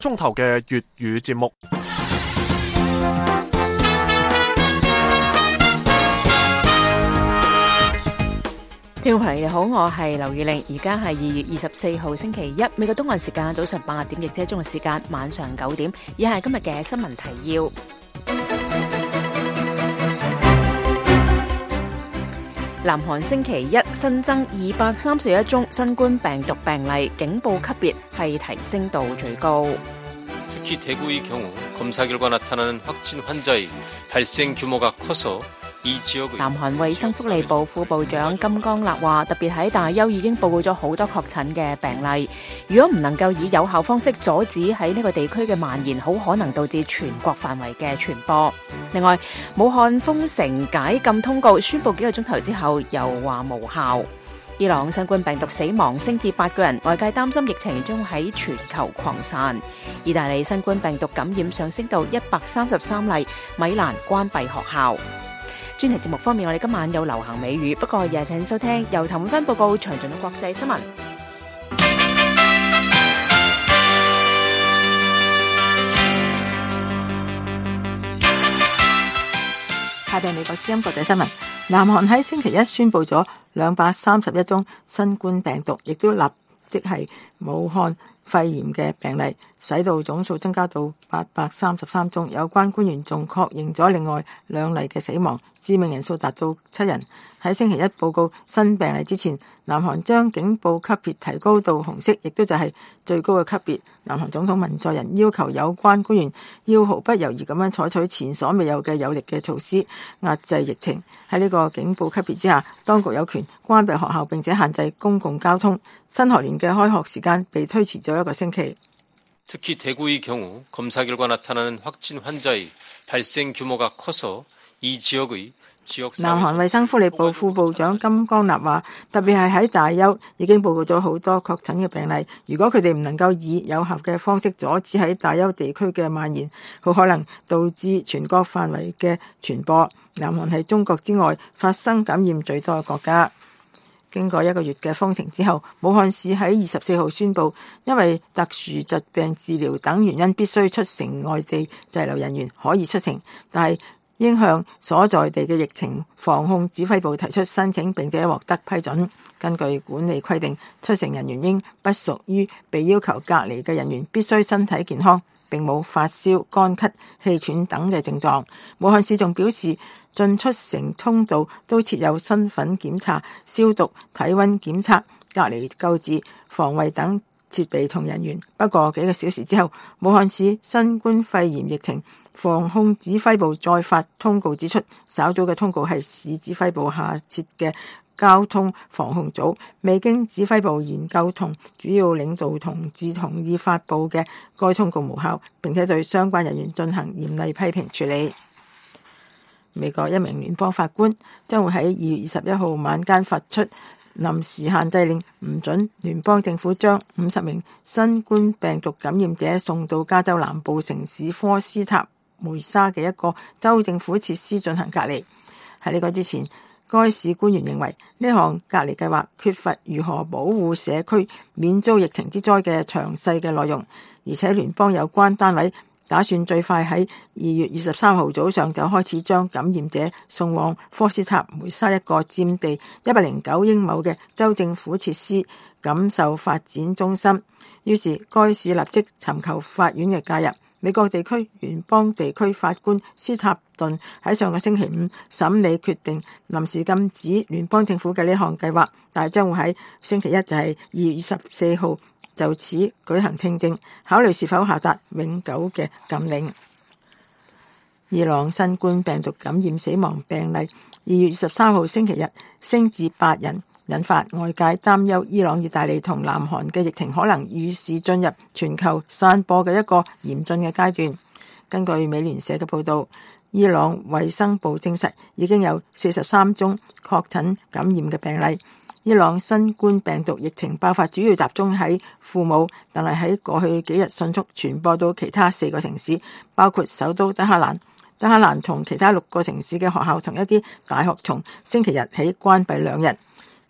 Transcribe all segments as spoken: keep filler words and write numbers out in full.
鐘頭嘅粵語節目。 聽眾朋友好，我係劉宇玲，而家係二月二十四號星期一，美國東岸時間早上八點，亦即係中國時間晚上九點。以下係今日嘅新聞提要。南韓星期一新增二百三十一宗新冠病毒病例，警報級別係提升到最高。 특히 대구의 경우 검사 결과 나타나는 확진 환자의 발생 규모가 커서 南韓衛生福利部副部長金剛立話，特別喺大邱已經報告咗好多確診嘅病例，如果唔能夠以有效方式阻止喺呢個地區嘅蔓延，好可能導致全國範圍嘅傳播。另外，武漢封城解禁通告宣布幾個鐘頭之後又話無效。伊朗新冠病毒死亡升至八個人，外界擔心疫情將喺全球擴散。意大利新冠病毒感染上升到一百三十三例，米蘭關閉學校。專題節目方面，我哋今晚有流行美語，不過也請收聽由譚永芬報告詳盡嘅國際新聞。 下邊美國之音國際新聞，南韓喺星期一宣布咗兩百三十一宗新冠病毒，亦都立即係武漢肺炎嘅病例，使到總數增加到八百三十三宗。有關官員仲確認咗另外兩例嘅死亡，致命人數達到七人。喺星期一報告新病例之前，南韓將警報級別提高到紅色，亦都就係最高嘅級別。南韓總統文在寅要求有關官員要毫不猶豫咁樣採取前所未有嘅有力嘅措施壓制疫情。喺呢個警報級別之下，當局有權關閉學校並且限制公共交通。新學年嘅開學時間被推遲咗一個星期。 특히 대구의 경우 검사 결과 나타나는 확진 환자의 발생 규모가 커서 이 지역의 南韓衛生福利部副部長金剛立話，特別係喺大邱已經報告咗好多確診嘅病例，如果佢哋唔能夠以有效嘅方式阻止喺大邱地區嘅蔓延，好可能導致全國範圍嘅傳播。南韓係中國之外發生感染最多嘅國家。經過一個月嘅封城之後，武漢市喺二十四號宣布，因為特殊疾病治療等原因必須出城外地滯留人員可以出城，但係應向所在地嘅疫情防控指揮部提出申請，並且獲得批准。根據管理規定，出城人員應不屬於被要求隔離嘅人員，必須身體健康，並冇發燒、乾咳、氣喘等嘅症狀。武漢市仲表示，進出城通道都設有身份檢查、消毒、體溫檢測、隔離救治、防衛等設備同人員。不過幾個小時之後，武漢市新冠肺炎疫情防控指揮部再發通告指出，稍早嘅通告係市指揮部下設嘅交通防控組未經指揮部研究同主要領導同志同意發布嘅該通告無效，並且對相關人員進行嚴厲批評處理。美國一名聯邦法官將會喺二月二十一號晚間發出臨時限制令，唔准聯邦政府將五十名新冠病毒感染者送到加州南部城市科斯塔梅沙嘅一個州政府設施進行隔離。喺呢個之前，該市官員認為呢項隔離計劃缺乏如何保護社區免遭疫情之災嘅詳細嘅內容，而且聯邦有關單位打算最快喺二月二十三號早上就開始將感染者送往科斯塔梅沙一個佔地一百零九英畝嘅州政府設施感受發展中心。於是該市立即尋求法院嘅介入。美國地區聯邦地區法官斯塔頓喺上個星期五審理決定臨時禁止聯邦政府嘅呢項計劃，但係將會喺星期一就係二月二十四號就此舉行聽證，考慮是否下達永久嘅禁令。伊朗新冠病毒感染死亡病例二月二十三號星期日升至八人，引發外界擔憂伊朗、意大利同南韓嘅疫情可能預示進入全球散播嘅一個嚴峻嘅階段。根據美聯社嘅報道，伊朗衛生部證實已經有四十三宗確診感染嘅病例。伊朗新冠病毒疫情爆發主要集中喺庫姆，但係喺過去幾日迅速傳播到其他四個城市，包括首都德黑蘭。德黑蘭同其他六個城市嘅學校同一啲大學從星期日起關閉兩日。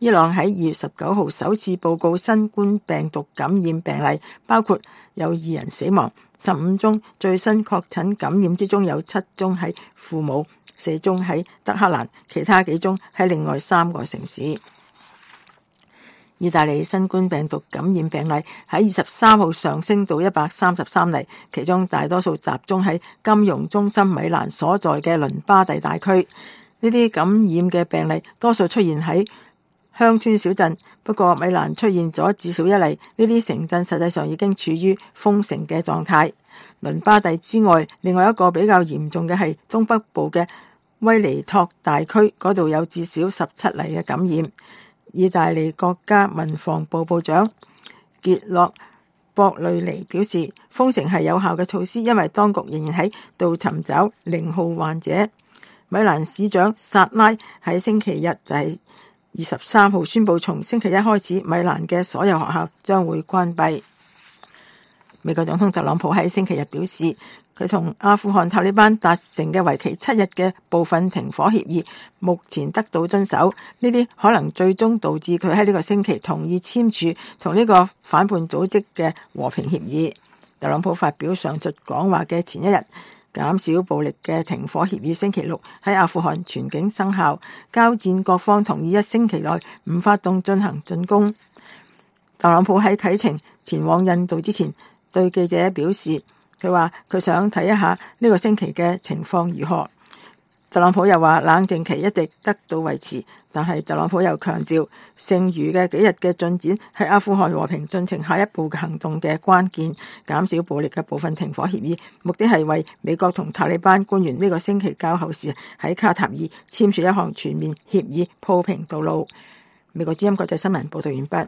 伊朗喺二月十九號首次報告新冠病毒感染病例，包括有二人死亡，十五宗最新確診感染之中有七宗喺庫姆，四宗喺德黑蘭，其他幾宗喺另外三個城市。意大利新冠病毒感染病例喺二十三號上升到一百三十三例，其中大多數集中喺金融中心米蘭所在嘅倫巴第大區。呢啲感染嘅病例多數出現喺鄉村小鎮，不過米蘭出現咗至少一例。呢啲城鎮實際上已經處於封城嘅狀態。倫巴第之外，另外一個比較嚴重嘅係東北部嘅威尼托大區，嗰度有至少十七例嘅感染。意大利國家民防部部長傑洛博雷尼表示，封城係有效嘅措施，因為當局仍然喺度尋找零號患者。米蘭市長薩拉喺星期日就係二十三號宣布，從星期一開始，米蘭嘅所有學校將會關閉。美國總統特朗普喺星期日表示，佢同阿富汗塔利班達成嘅為期七日嘅部分停火協議目前得到遵守，呢啲可能最終導致佢喺呢個星期同意簽署同呢個反叛組織嘅和平協議。特朗普發表上述講話嘅前一日，減少暴力嘅停火協議星期六喺阿富汗全境生效，交戰各方同意一星期內唔發動進行進攻。特朗普喺啟程前往印度之前對記者表示，佢話佢想睇一下呢個星期嘅情況如何。特朗普又話冷靜期一直得到維持，但係特朗普又強調剩餘嘅幾日嘅進展係阿富汗和平進程下一步嘅行動嘅關鍵。減少暴力嘅部分停火協議目的係為美國同塔利班官員呢個星期較後時喺卡塔爾簽署一項全面協議鋪平道路。美國之音國際新聞報道完畢。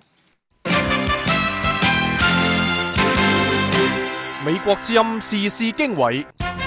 美國之音時事經緯，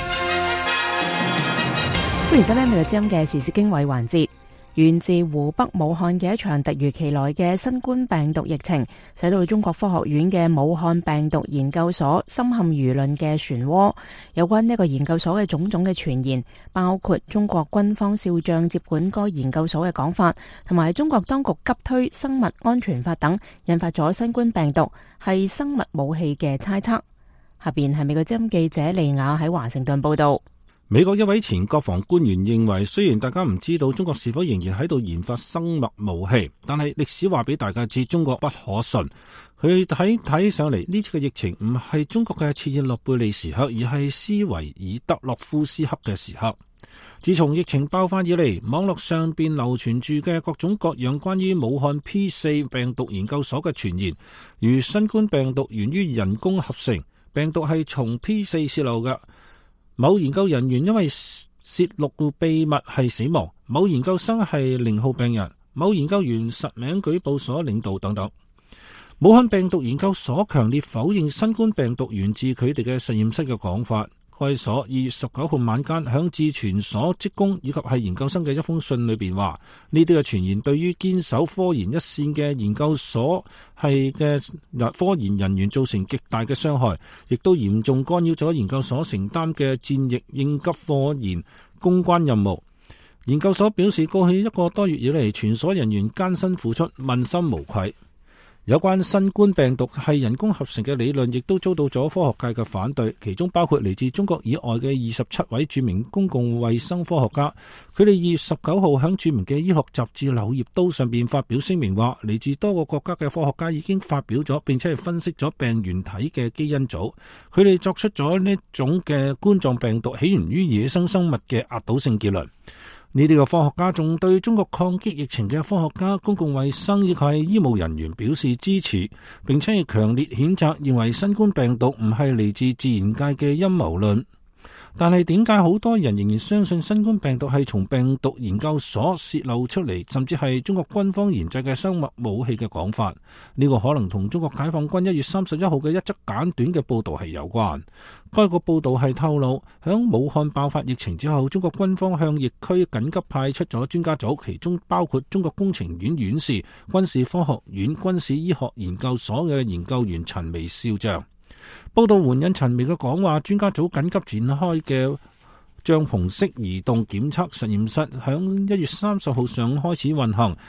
歡迎收聽美國之音嘅時事經緯環節。源自湖北武漢嘅一場突如其來嘅新冠病毒疫情，使到中國科學院嘅武漢病毒研究所深陷輿論嘅漩渦。有關呢個研究所嘅種種嘅傳言，包括中國軍方少將接管該研究所嘅講法，同埋中國當局急推生物安全法等，引發咗新冠病毒係生物武器嘅猜測。下邊係美國之音記者利亞喺華盛頓報道。 美國一位前國防官員認為，雖然大家唔知道中國是否仍然喺度研發生物武器，但係歷史話俾大家知，中國不可信。佢睇睇上嚟，呢次嘅疫情唔係中國嘅切爾諾貝利時刻，而係斯維爾德洛夫斯克嘅時刻。自從疫情爆發以嚟，網絡上邊流傳住嘅各種各樣關於武漢 P 四 病毒研究所嘅傳言，如新冠病毒源於人工合成，病毒係從 P 四洩漏嘅，某研究人員因為洩露秘密係死亡，某研究生係零號病人，某研究員實名舉報所領導等等。武漢病毒研究所強烈否認新冠病毒源自佢哋嘅實驗室嘅講法。該所二月十九號晚間響致全所職工以及係研究生嘅一封信裏邊話，呢啲嘅傳言對於堅守科研一線嘅研究所係嘅科研人員造成極大嘅傷害，亦都嚴重干擾咗研究所承擔嘅戰疫應急科研攻關任務。研究所表示，過去一個多月以嚟，全所人員艱辛付出，問心無愧。有關新冠病毒係人工合成嘅理論，亦都遭到咗科學界嘅反對，其中包括嚟自中國以外嘅二十七位著名公共衛生科學家。佢哋二月十九號喺著名嘅醫學雜誌《柳葉刀》上邊發表聲明，話嚟自多個國家嘅科學家已經發表咗並且係分析咗病原體嘅基因組，佢哋作出咗呢種嘅冠狀病毒起源於野生生物嘅壓倒性結論。呢啲嘅科學家仲對中國抗擊疫情嘅科學家、公共衛生以及醫務人員表示支持，並且係強烈譴責，認為新冠病毒唔係嚟自自然界嘅陰謀論。但係點解好多人仍然相信新冠病毒係從病毒研究所洩漏出嚟，甚至係中國軍方研製嘅生物武器嘅講法？呢個可能同中國解放軍一月三十一號嘅一則簡短嘅報道係有關。該個報道係透露，響武漢爆發疫情之後，中國軍方向疫區緊急派出咗專家組，其中包括中國工程院院士、軍事科學院軍事醫學研究所嘅研究員陳薇少將。報道援引陳薇嘅講話，專家組緊急展開嘅帳篷式移動檢測實驗室響一月三十號上午開始運行。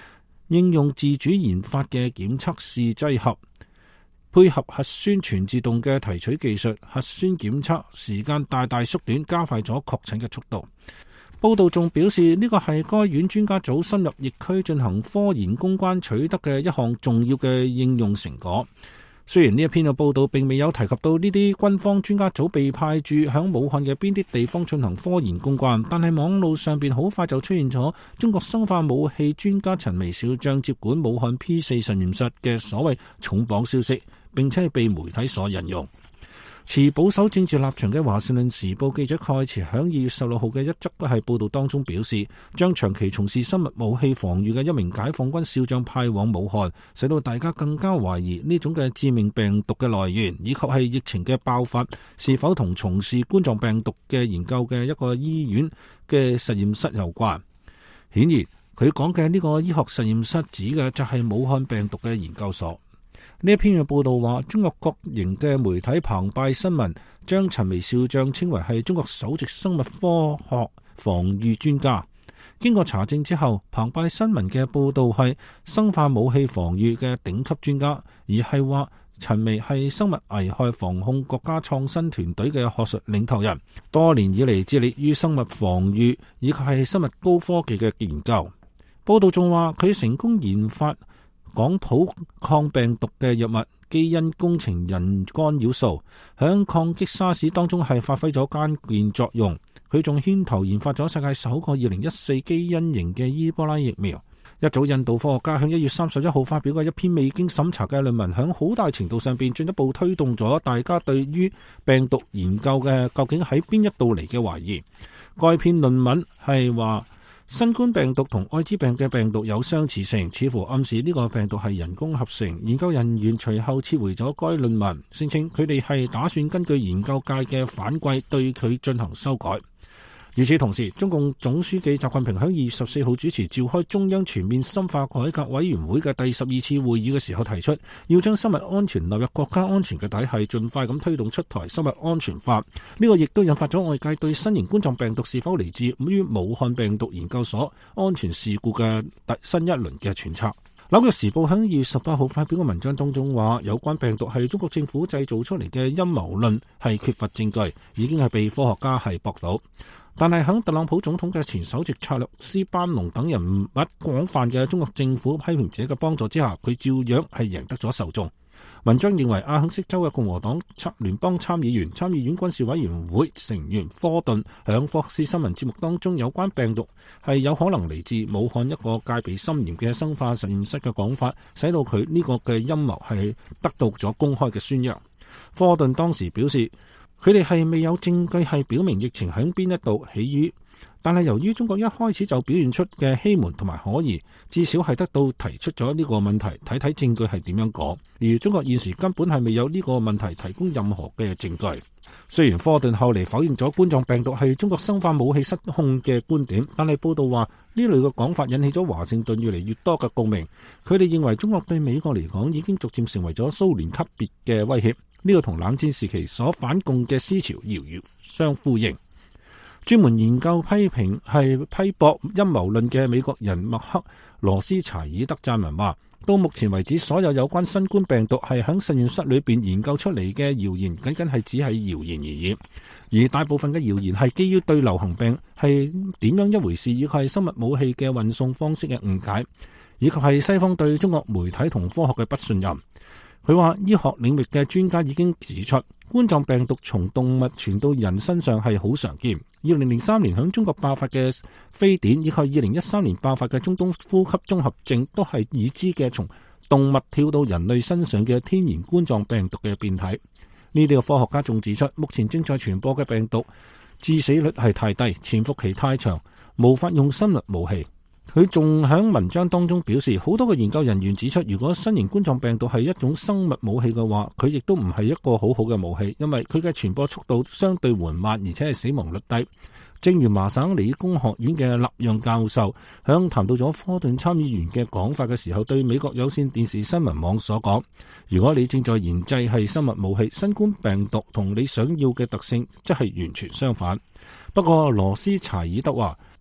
應用自主研發嘅檢測試劑盒，配合核酸全自動嘅提取技術，核酸檢測時間大大縮短，加快咗確診嘅速度。報道仲表示，呢個係該院專家組深入疫區進行科研攻關取得嘅一項重要嘅應用成果。雖然呢一篇嘅報道並未有提及到呢啲軍方專家組被派駐響武漢嘅邊啲地方進行科研攻關，但係網路上邊好快就出現咗中國生化武器專家陳微小將接管武漢 P 四實驗室嘅所謂重磅消息，並且係被媒體所引用。持保守政治立場嘅華盛頓時報記者蓋茨響二月十六號嘅一則係報道當中表示，將長期從事生物武器防禦嘅一名解放軍少將派往武漢，使到大家更加懷疑呢種嘅致命病毒嘅來源，以及係疫情嘅爆發是否同從事冠狀病毒嘅研究嘅一個醫院嘅實驗室有關。顯然，佢講嘅呢個醫學實驗室指嘅就係武漢病毒嘅研究所。呢一篇嘅報道話，中國國營嘅媒體澎湃新聞將陳微少將稱為係中國首席生物科學防禦專家。經過查證之後，澎湃新聞嘅報道係生化武器防禦嘅頂級專家，而係話陳微係生物危害防控國家創新團隊嘅學術領頭人，多年以嚟致力於生物防禦以及係生物高科技嘅研究。報道仲話佢成功研發廣譜抗病毒嘅藥物，基因工程人干擾素響抗擊沙士當中係發揮咗關鍵作用。佢仲牽頭研發咗世界首個二零一四基因型嘅伊波拉疫苗。一早印度科學家響一月三十一號發表嘅一篇未經審查嘅論文，響好大程度上邊進一步推動咗大家對於病毒研究嘅究竟喺邊一度嚟嘅懷疑。該篇論文係話，新冠病毒同艾滋病嘅病毒有相似性，似乎暗示呢個病毒係人工合成。研究人員隨後撤回咗該論文，聲稱佢哋係打算根據研究界嘅反饋對佢進行修改。與此同時，中共總書記習近平喺二月十四號主持召開中央全面深化改革委員會嘅第十二次會議嘅時候提出，要將生物安全納入國家安全嘅體系，盡快咁推動出台生物安全法。呢個亦都引發咗外界對新型冠狀病毒是否嚟自於武漢病毒研究所安全事故嘅第新一輪嘅揣測。紐約時報喺二月十八號發表嘅文章當中話，有關病毒係中國政府製造出嚟嘅陰謀論係缺乏證據，已經係被科學家係駁倒。但係喺特朗普總統嘅前首席策略師班農等人物廣泛嘅中國政府批評者嘅幫助之下，佢照樣係贏得咗受眾。文章認為，阿肯色州嘅共和黨聯邦參議員、參議院軍事委員會成員科頓響福克斯新聞節目當中有關病毒係有可能嚟自武漢一個戒備森嚴嘅生化實驗室嘅講法，使到佢呢個嘅陰謀係得到咗公開嘅宣揚。科頓當時表示，佢哋係未有證據係表明疫情喺邊一度起於，但係由於中國一開始就表現出嘅欺瞞同埋可疑，至少係得到提出咗呢個問題，睇睇證據係點樣講。而中國現時根本係未有呢個問題提供任何嘅證據。雖然科頓後嚟否認咗冠狀病毒係中國生化武器失控嘅觀點，但係報道話呢類嘅講法引起咗華盛頓越嚟越多嘅共鳴。佢哋認為中國對美國嚟講已經逐漸成為咗蘇聯級別嘅威脅。呢個同冷戰時期所反共嘅思潮遙遙相呼應。專門研究批評係批駁陰謀論嘅美國人麥克羅斯柴爾德撰文話，到目前為止，所有有關新冠病毒係喺實驗室裏邊研究出嚟嘅謠言，僅僅係只係謠言而已。而大部分嘅謠言係基於對流行病係點樣一回事，以及係生物武器嘅運送方式嘅誤解，以及係西方對中國媒體同科學嘅不信任。佢話，醫學領域嘅專家已經指出，冠狀病毒從動物傳到人身上係好常見。二零零三年響中國爆發嘅非典，以及二零一三年爆發嘅中東呼吸綜合症，都係已知嘅從動物跳到人類身上嘅天然冠狀病毒嘅變體。呢啲嘅科學家仲指出，目前正在傳播嘅病毒致死率係太低，潛伏期太長，無法用生物武器。佢仲喺文章當中表示，好多嘅研究人員指出，如果新型冠狀病毒係一種生物武器嘅話，佢亦都唔係一個好好嘅武器，因為佢嘅傳播速度相對緩慢，而且係死亡率低。正如麻省理工學院嘅納讓教授響談到咗科頓參議員嘅講法嘅時候，對美國有線電視新聞網所講，如果你正在研製係生物武器，新冠病毒同你想要嘅特性則係完全相反。不過羅斯柴爾德話，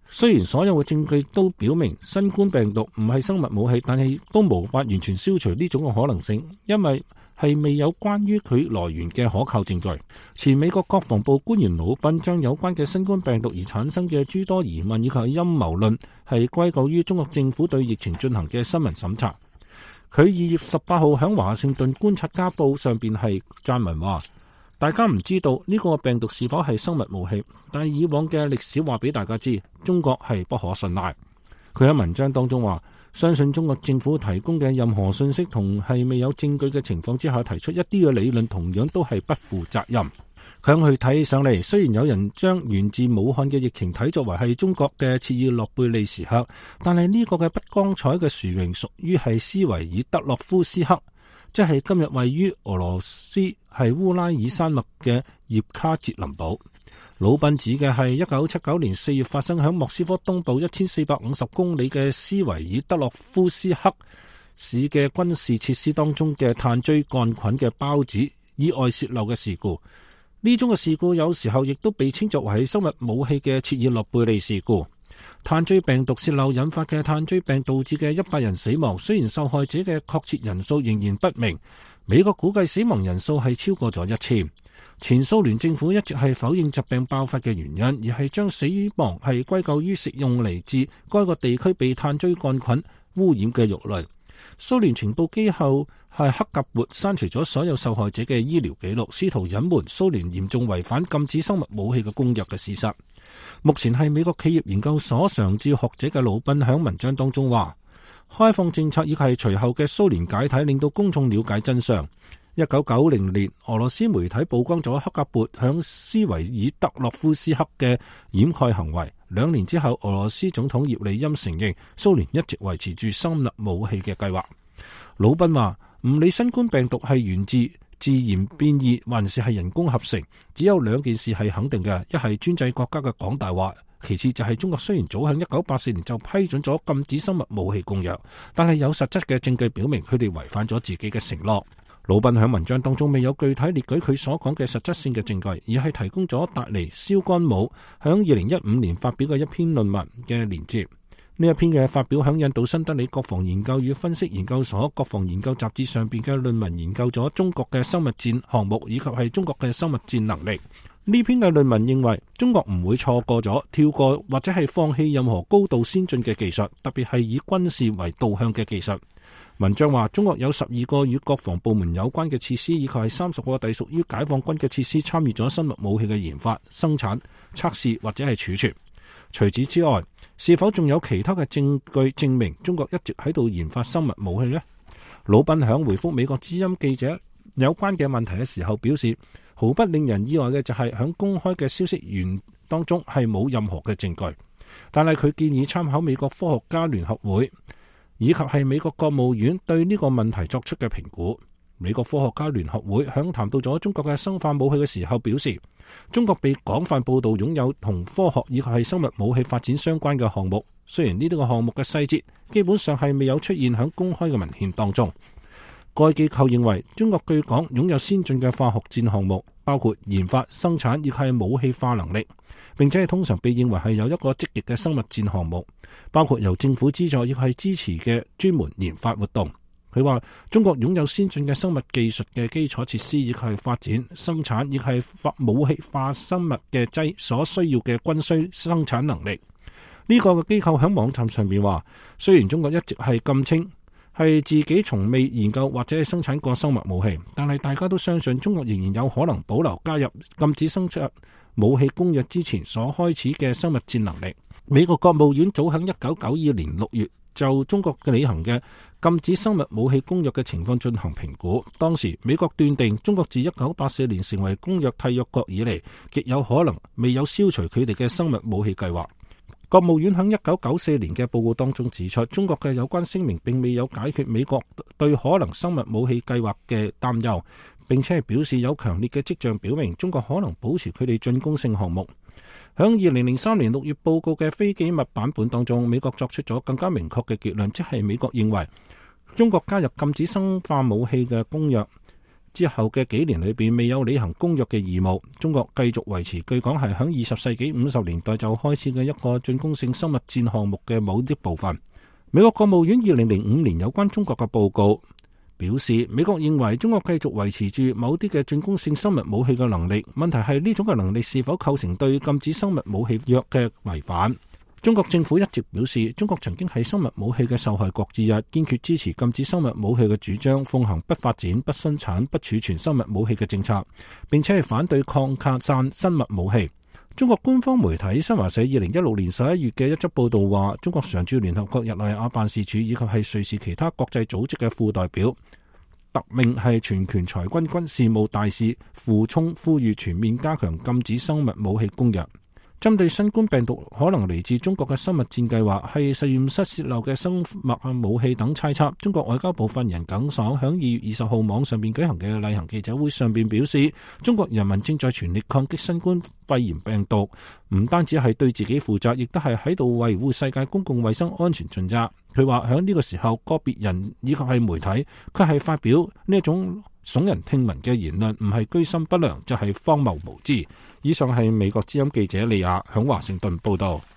雖然所有嘅證據都表明新冠病毒唔係生物武器，但係都無法完全消除呢種嘅可能性，因為係未有關於佢來源嘅可靠證據。前美國國防部官員魯賓將有關嘅新冠病毒而產生嘅諸多疑問以及陰謀論係歸咎於中國政府對疫情進行嘅新聞審查。佢二月十八號喺華盛頓觀察家報上邊係撰文話，大家唔知道呢個病毒是否係生物武器，但係以往嘅歷史話俾大家知，中國係不可信賴。佢喺文章當中話，相信中國政府提供嘅任何信息同係未有證據嘅情況之下提出一啲嘅理論，同樣都係不負責任。佢去睇起上嚟，雖然有人將源自武漢嘅疫情睇作為係中國嘅切爾諾貝利時刻，但係呢個嘅不光彩嘅殊榮屬於係斯維爾德洛夫斯克，即係今日位於俄羅斯係烏拉爾山脈嘅葉卡捷林堡。魯賓指嘅係一九七九年四月發生喺莫斯科東部一千四百五十公里嘅斯維爾德洛夫斯克市嘅軍事設施當中嘅炭疽桿菌嘅孢子意外洩漏嘅事故。呢種嘅事故有時候亦都被稱作為生物武器嘅切爾諾貝利事故。炭疽病毒洩漏引發嘅炭疽病導致嘅一百人死亡，雖然受害者嘅確切人數仍然不明，美國估計死亡人數係超過咗一千。前蘇聯政府一直係否認疾病爆發嘅原因，而係將死亡係歸咎於食用嚟自該個地區被炭疽桿菌污染嘅肉類。蘇聯情報機構係克格勃刪除咗所有受害者嘅醫療記錄，試圖隱瞞蘇聯嚴重違反禁止生物武器嘅公約嘅事實。目前係美國企業研究所常駐學者嘅魯賓喺文章當中話，開放政策亦係隨後嘅蘇聯解體令到公眾了解真相。一九九零年，俄羅斯媒體曝光咗克格勃響斯維爾德洛夫斯克嘅掩蓋行為。兩年之後，俄羅斯總統葉利欽承認蘇聯一直維持住生物武器嘅計劃。魯賓話，唔理新冠病毒係源自自然變異還是係人工合成，只有兩件事係肯定嘅，一係專制國家嘅講大話，其次就係中國雖然早喺一九八四年就批准咗禁止生物武器公約，但係有實質嘅證據表明佢哋違反咗自己嘅承諾。魯賓喺文章當中未有具體列舉佢所講嘅實質性嘅證據，而係提供咗達尼肖甘姆喺二零一五年發表嘅一篇論文嘅連接。呢一篇嘅發表喺印度新德里國防研究與分析研究所國防研究雜誌上邊嘅論文，研究咗中國嘅生物戰項目以及係中國嘅生物戰能力。呢篇嘅論文認為，中國唔會錯過咗跳過或者係放棄任何高度先進嘅技術，特別係以軍事為導向嘅技術。文章話，中國有十二個與國防部門有關嘅設施，以及係三十個隸屬於解放軍嘅設施參與咗生物武器嘅研發、生產、測試或者係儲存。除此之外，是否仲有其他嘅證據證明中國一直喺度研發生物武器呢？魯賓響回覆美國之音記者有關嘅問題嘅時候表示，毫不令人意外嘅就係響公開嘅消息源當中係冇任何嘅證據，但係佢建議參考美國科學家聯合會以及係美國國務院對呢個問題作出嘅評估。美國科學家聯合會響談到咗中國嘅生化武器嘅時候表示，中國被廣泛報道擁有同科學以及係生物武器發展相關嘅項目，雖然呢啲個項目嘅細節基本上係未有出現響公開嘅文獻當中。該機構認為中國據講擁有先進嘅化學戰項目，包括研發、生產以及係武器化能力，並且係通常被認為係有一個積極嘅生物戰項目，包括由政府資助亦係支持嘅專門研發活動。佢話中國擁有先進嘅生物技術嘅基礎設施，以及係發展、生產，以及係武器化生物嘅劑所需要嘅軍需生產能力。呢、這個嘅機構喺網站上面話，雖然中國一直係禁稱係自己從未研究或者係生產過生物武器，但係大家都相信中國仍然有可能保留加入禁止生產武器公約之前所開始嘅生物戰能力。美國國務院早喺一九九二年六月就中國嘅履行嘅禁止生物武器公約嘅情況進行評估，當時美國斷定中國自一九八四年成為公約締約國以嚟，極有可能未有消除佢哋嘅生物武器計劃。國務院喺一九九四年嘅報告當中指出，中國嘅有關聲明並未有解決美國對可能生物武器計劃嘅擔憂，並且係表示有強烈嘅跡象表明中國可能保持佢哋進攻性項目。喺二零零三年六月報告嘅非機密版本當中，美國作出咗更加明確嘅結論，即係美國認為中國加入禁止生化武器嘅公約， 之後嘅幾年裏邊未有履行公約嘅義務。中國繼續維持據講係響二十世紀五十年代就開始嘅一個進攻性生物戰項目嘅某啲部分。美國國務院二零零五年有關中國嘅報告表示，美國認為中國繼續維持住某啲嘅進攻性生物武器嘅能力，問題係呢種嘅能力是否構成對禁止生物武器約嘅違反。中國政府一直表示，中國曾經係生物武器嘅受害國之一，堅決支持禁止生物武器嘅主張，奉行不發展、不生產、不儲存生物武器嘅政策，並且係反對擴散生物武器。中國官方媒體新華社二零一六年十一月嘅一則報道話，中國常駐聯合國日內瓦辦事處以及係瑞士其他國際組織嘅副代表特命係全權裁軍軍事務大使傅聰呼籲全面加強禁止生物武器公約。針對新冠病毒可能嚟自中國嘅生物戰計劃係實驗室洩漏嘅生物武器等猜測，中國外交部發言人耿爽響二月二十號網上邊舉行嘅例行記者會上邊表示，中國人民正在全力抗擊新冠肺炎病毒，唔單止係對自己負責，亦都係喺度維護世界公共衛生安全盡責。佢話響呢個時候，個別人以及係媒體，佢係發表呢一種聳人聽聞嘅言論，唔係居心不良，就係荒謬無知。以上係美國之音記者利亞響華盛頓報道。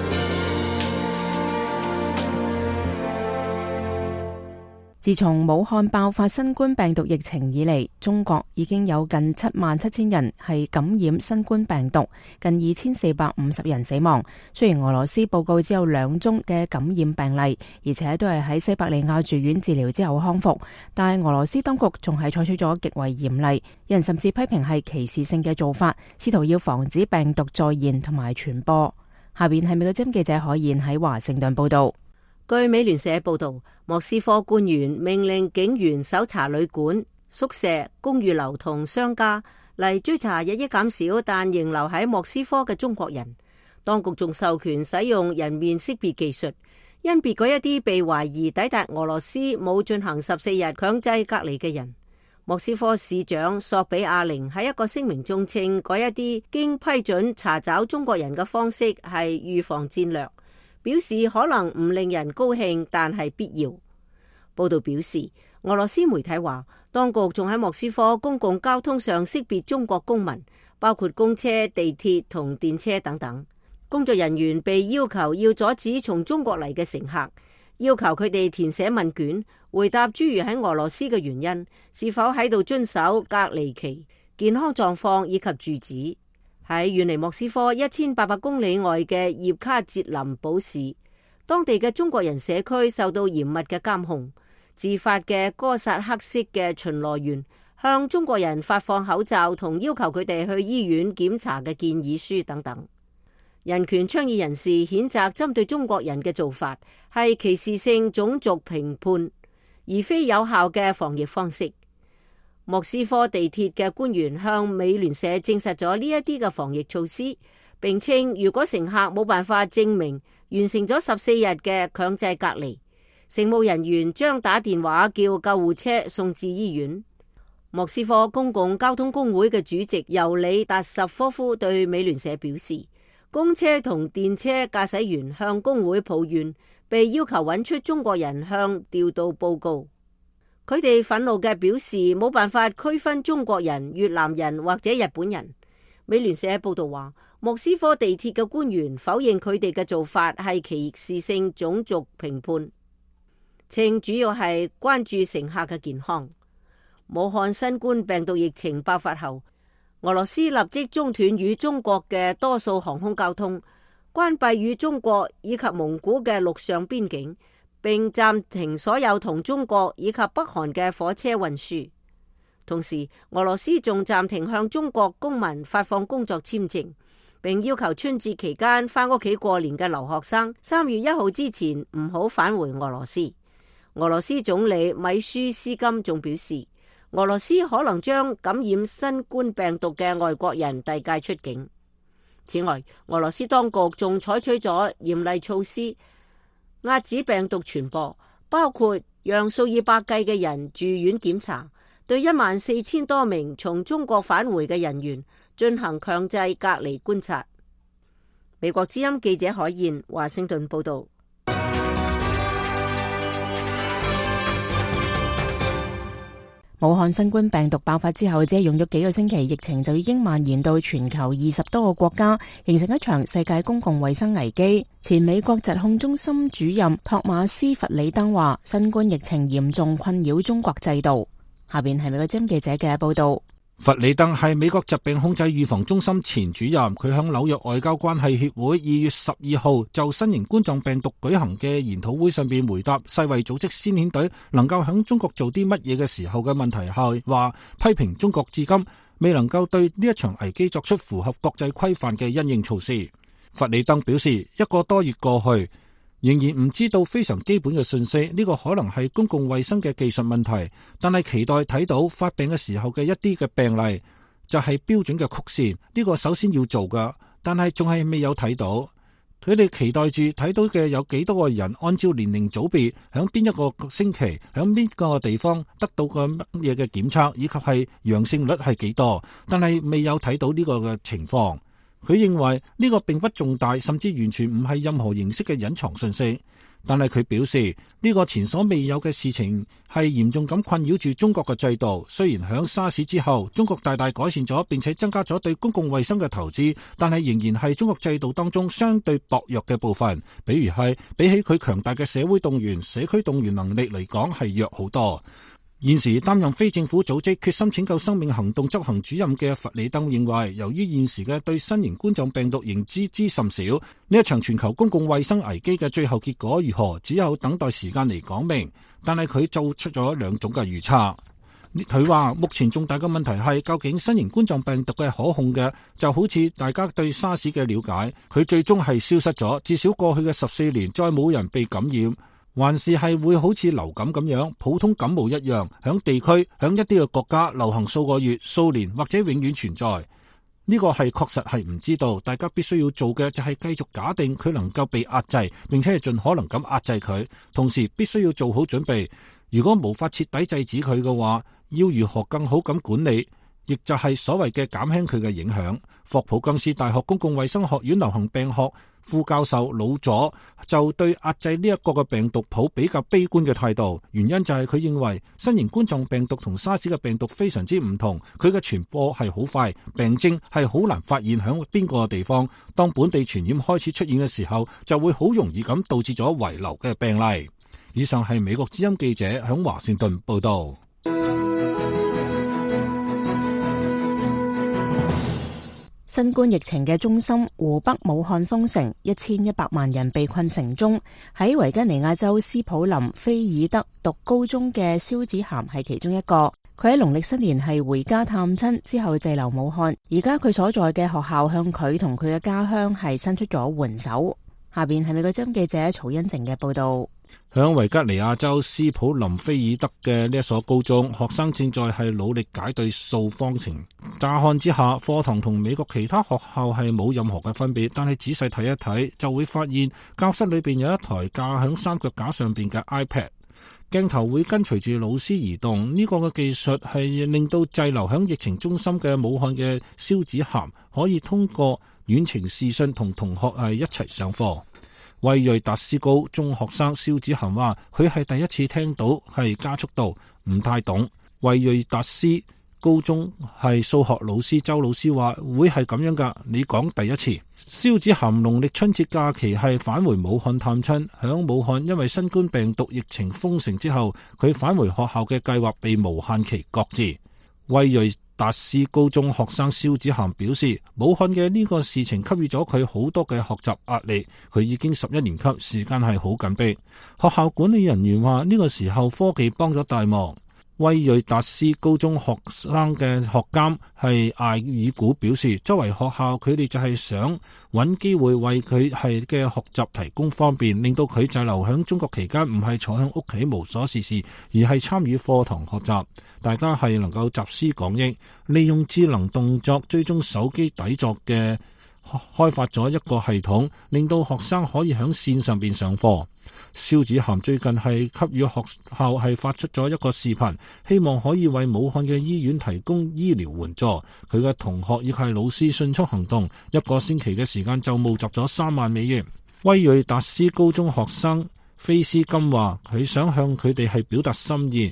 自從武漢爆發新冠病毒疫情以嚟，中國已經有近七萬七千人係感染新冠病毒，近二千四百五十人死亡。雖然俄羅斯報告只有兩宗嘅感染病例，而且都係喺西伯利亞住院治療之後康復，但係俄羅斯當局仲係採取咗極為嚴厲，有人甚至批評係歧視性嘅做法，試圖要防止病毒再現同埋傳播。下邊係美國之音記者海燕喺華盛頓報道。 據美聯社報道，莫斯科官員命令警員搜查旅館、宿舍、公寓樓同商家，嚟追查日益減少但仍留喺莫斯科嘅中國人。當局仲授權使用人面識別技術，甄別嗰一啲被懷疑抵達俄羅斯冇進行十四日強制隔離嘅人。莫斯科市長索比亞寧喺一個聲明中稱，嗰一啲經批准查找中國人嘅方式係預防戰略，表示可能唔令人高興，但係必要。報道表示，俄羅斯媒體話，當局仲喺莫斯科公共交通上識別中國公民，包括公車、地鐵同電車等等。工作人員被要求要阻止從中國嚟嘅乘客，要求佢哋填寫問卷，回答諸如喺俄羅斯嘅原因、是否喺度遵守隔離期、健康狀況以及住址。喺遠離莫斯科一千八百公里外嘅葉卡捷林堡市，當地嘅中國人社區受到嚴密嘅監控。自發嘅哥薩克式嘅巡邏員向中國人發放口罩同要求佢哋去醫院檢查嘅建議書等等。人權倡議人士譴責針對中國人嘅做法係歧視性種族評判，而非有效嘅防疫方式。莫斯科地鐵嘅官員向美聯社證實咗呢一啲嘅防疫措施，並稱如果乘客冇辦法證明完成咗十四日嘅強制隔離，乘務人員將打電話叫救護車送至醫院。莫斯科公共交通工會嘅主席尤里達什科夫對美聯社表示，公車同電車駕駛員向工會抱怨，被要求揾出中國人向調度報告。佢哋憤怒嘅表示，冇辦法區分中國人、越南人或者日本人。美聯社報道話，莫斯科地鐵嘅官員否認佢哋嘅做法係歧視性種族評判，稱主要係關注乘客嘅健康。武漢新冠病毒疫情爆發後，俄羅斯立即中斷與中國嘅多數航空交通，關閉與中國以及蒙古嘅陸上邊境，並暫停所有同中國以及北韓嘅火車運輸。同時，俄羅斯仲暫停向中國公民發放工作簽證，並要求春節期間返屋企過年嘅留學生三月一號之前唔好返回俄羅斯。俄羅斯總理米舒斯金仲表示，俄羅斯可能將感染新冠病毒嘅外國人遞解出境。此外，俄羅斯當局仲採取咗嚴厲措施，遏止病毒傳播，包括讓數以百計嘅人住院檢查，對一萬四千多名從中國返回嘅人員進行強制隔離觀察。美國之音記者海燕華盛頓報道。 武漢新冠病毒爆發之後，只係用咗幾個星期，疫情就已經蔓延到全球二十多個國家，形成一場世界公共衛生危機。前美國疾控中心主任托馬斯弗里登話，新冠疫情嚴重困擾中國制度。下邊係美國之音記者嘅報道。 弗里登係美國疾病控制預防中心前主任，佢響紐約外交關係協會二月十二號就新型冠狀病毒舉行嘅研討會上邊回答世衛組織先遣隊能夠響中國做啲乜嘢嘅時候嘅問題後，話批評中國至今未能夠對呢一場危機作出符合國際規範嘅因應措施。弗里登表示，一個多月過去，仍然唔知道非常基本嘅信息，呢個可能係公共衛生嘅技術問題，但係期待睇到發病嘅時候嘅一啲嘅病例就係標準嘅曲線，呢個首先要做噶，但係仲係未有睇到。佢哋期待住睇到嘅有幾多個人按照年齡組別響邊一個星期響邊個地方得到個乜嘢嘅檢測，以及係陽性率係幾多，但係未有睇到呢個嘅情況。佢認為呢個並不重大，甚至完全唔係任何形式嘅隱藏信息。但係佢表示呢個前所未有嘅事情係嚴重咁困擾住中國嘅制度。雖然響沙士之後，中國大大改善咗，並且增加咗對公共衛生嘅投資，但係仍然係中國制度當中相對薄弱嘅部分。比如係比起佢強大嘅社會動員、社區動員能力嚟講，係弱好多。現時擔任非政府組織決心拯救生命行動執行主任嘅弗里登認為，由於現時嘅對新型冠狀病毒仍知之甚少，呢一場全球公共衛生危機嘅最後結果如何，只有等待時間嚟講明。但係佢做出咗兩種嘅預測。佢話目前重大嘅問題係，究竟新型冠狀病毒嘅可控嘅，就好似大家對沙士嘅了解，佢最終係消失咗，至少過去嘅十四年再冇人被感染。還是係會好似流感咁樣，普通感冒一樣，響地區響一啲嘅國家流行數個月、數年或者永遠存在。呢個係確實係唔知道，大家必須要做嘅就係繼續假定佢能夠被壓制，並且係盡可能咁壓制佢，同時必須要做好準備。如果無法徹底制止佢嘅話，要如何更好咁管理，亦就係所謂嘅減輕佢嘅影響。霍普金斯大學公共衛生學院流行病學副教授魯佐就對壓制呢一個嘅病毒抱比較悲觀嘅態度，原因就係佢認為新型冠狀病毒同沙士嘅病毒非常之唔同，佢嘅傳播係好快，病徵係好難發現響邊個地方。當本地傳染開始出現嘅時候，就會好容易咁導致咗遺留嘅病例。以上係美國之音記者響華盛頓報道。 新冠疫情嘅中心湖北武漢封城，一千一百萬人被困城中。喺維吉尼亞州斯普林菲爾德讀高中嘅蕭子涵係其中一個。佢喺農曆新年係回家探親之後滯留武漢，而家佢所在嘅學校向佢同佢嘅家鄉係伸出咗援手。下邊係美國之音記者曹恩靜嘅報道。 響維吉尼亞州斯普林菲爾德嘅呢一所高中，學生正在係努力解對數方程。乍看之下，課堂同美國其他學校係冇任何嘅分別，但係仔細睇一睇，就會發現教室裏邊有一台架響三腳架上邊嘅 iPad， 鏡頭會跟隨住老師移動。呢個嘅技術係令到滯留響疫情中心嘅武漢嘅蕭子涵可以通過遠程視訊同同學係一齊上課。威瑞達斯高中學生蕭子涵話，佢係第一次聽到係加速度，唔太懂。威瑞達斯高中係數學老師周老師話會係咁樣噶，你講第一次。蕭子涵農曆春節假期係返回武漢探親，響武漢因為新冠病毒疫情封城之後，佢返回學校嘅計劃被無限期擱置。威瑞達斯高中學生蕭子涵表示，武漢嘅呢個事情給予咗佢好多嘅學習壓力，佢已經十一年級，時間係好緊迫。學校管理人員話呢個時候科技幫咗大忙。威瑞達斯高中學生嘅學監係艾爾古表示，作為學校佢哋就係想揾機會為佢係嘅學習提供方便，令到佢滯留響中國期間唔係坐響屋企無所事事，而係參與課堂學習。大家係能夠集思廣益，利用智能動作追蹤手機底座嘅開發咗一個系統，令到學生可以響線上邊上課。蕭子涵最近係給予學校係發出咗一個視頻，希望可以為武漢嘅醫院提供醫療援助。佢嘅同學亦係老師迅速行動，一個星期嘅時間就募集咗三萬美元。威瑞達斯高中學生菲斯金話，佢想向佢哋係表達心意。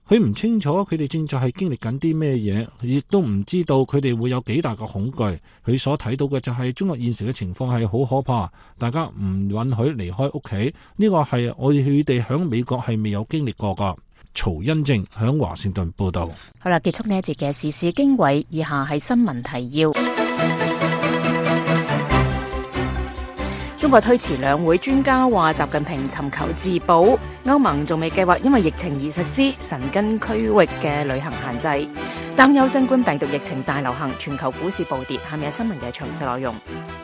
佢唔清楚佢哋正在係經歷緊啲咩嘢，亦都唔知道佢哋會有幾大嘅恐懼。佢所睇到嘅就係中國現時嘅情況係好可怕，大家唔允許離開屋企，呢個係我哋佢哋響美國係未有經歷過噶。曹恩正響華盛頓報道。 好啦，結束呢一節嘅時事經緯，以下係新聞提要。中國推遲兩會，專家話習近平尋求自保。歐盟仲未計劃因為疫情而實施申根區域嘅旅行限制，擔憂新冠病毒疫情大流行，全球股市暴跌。下面係新聞嘅詳細內容。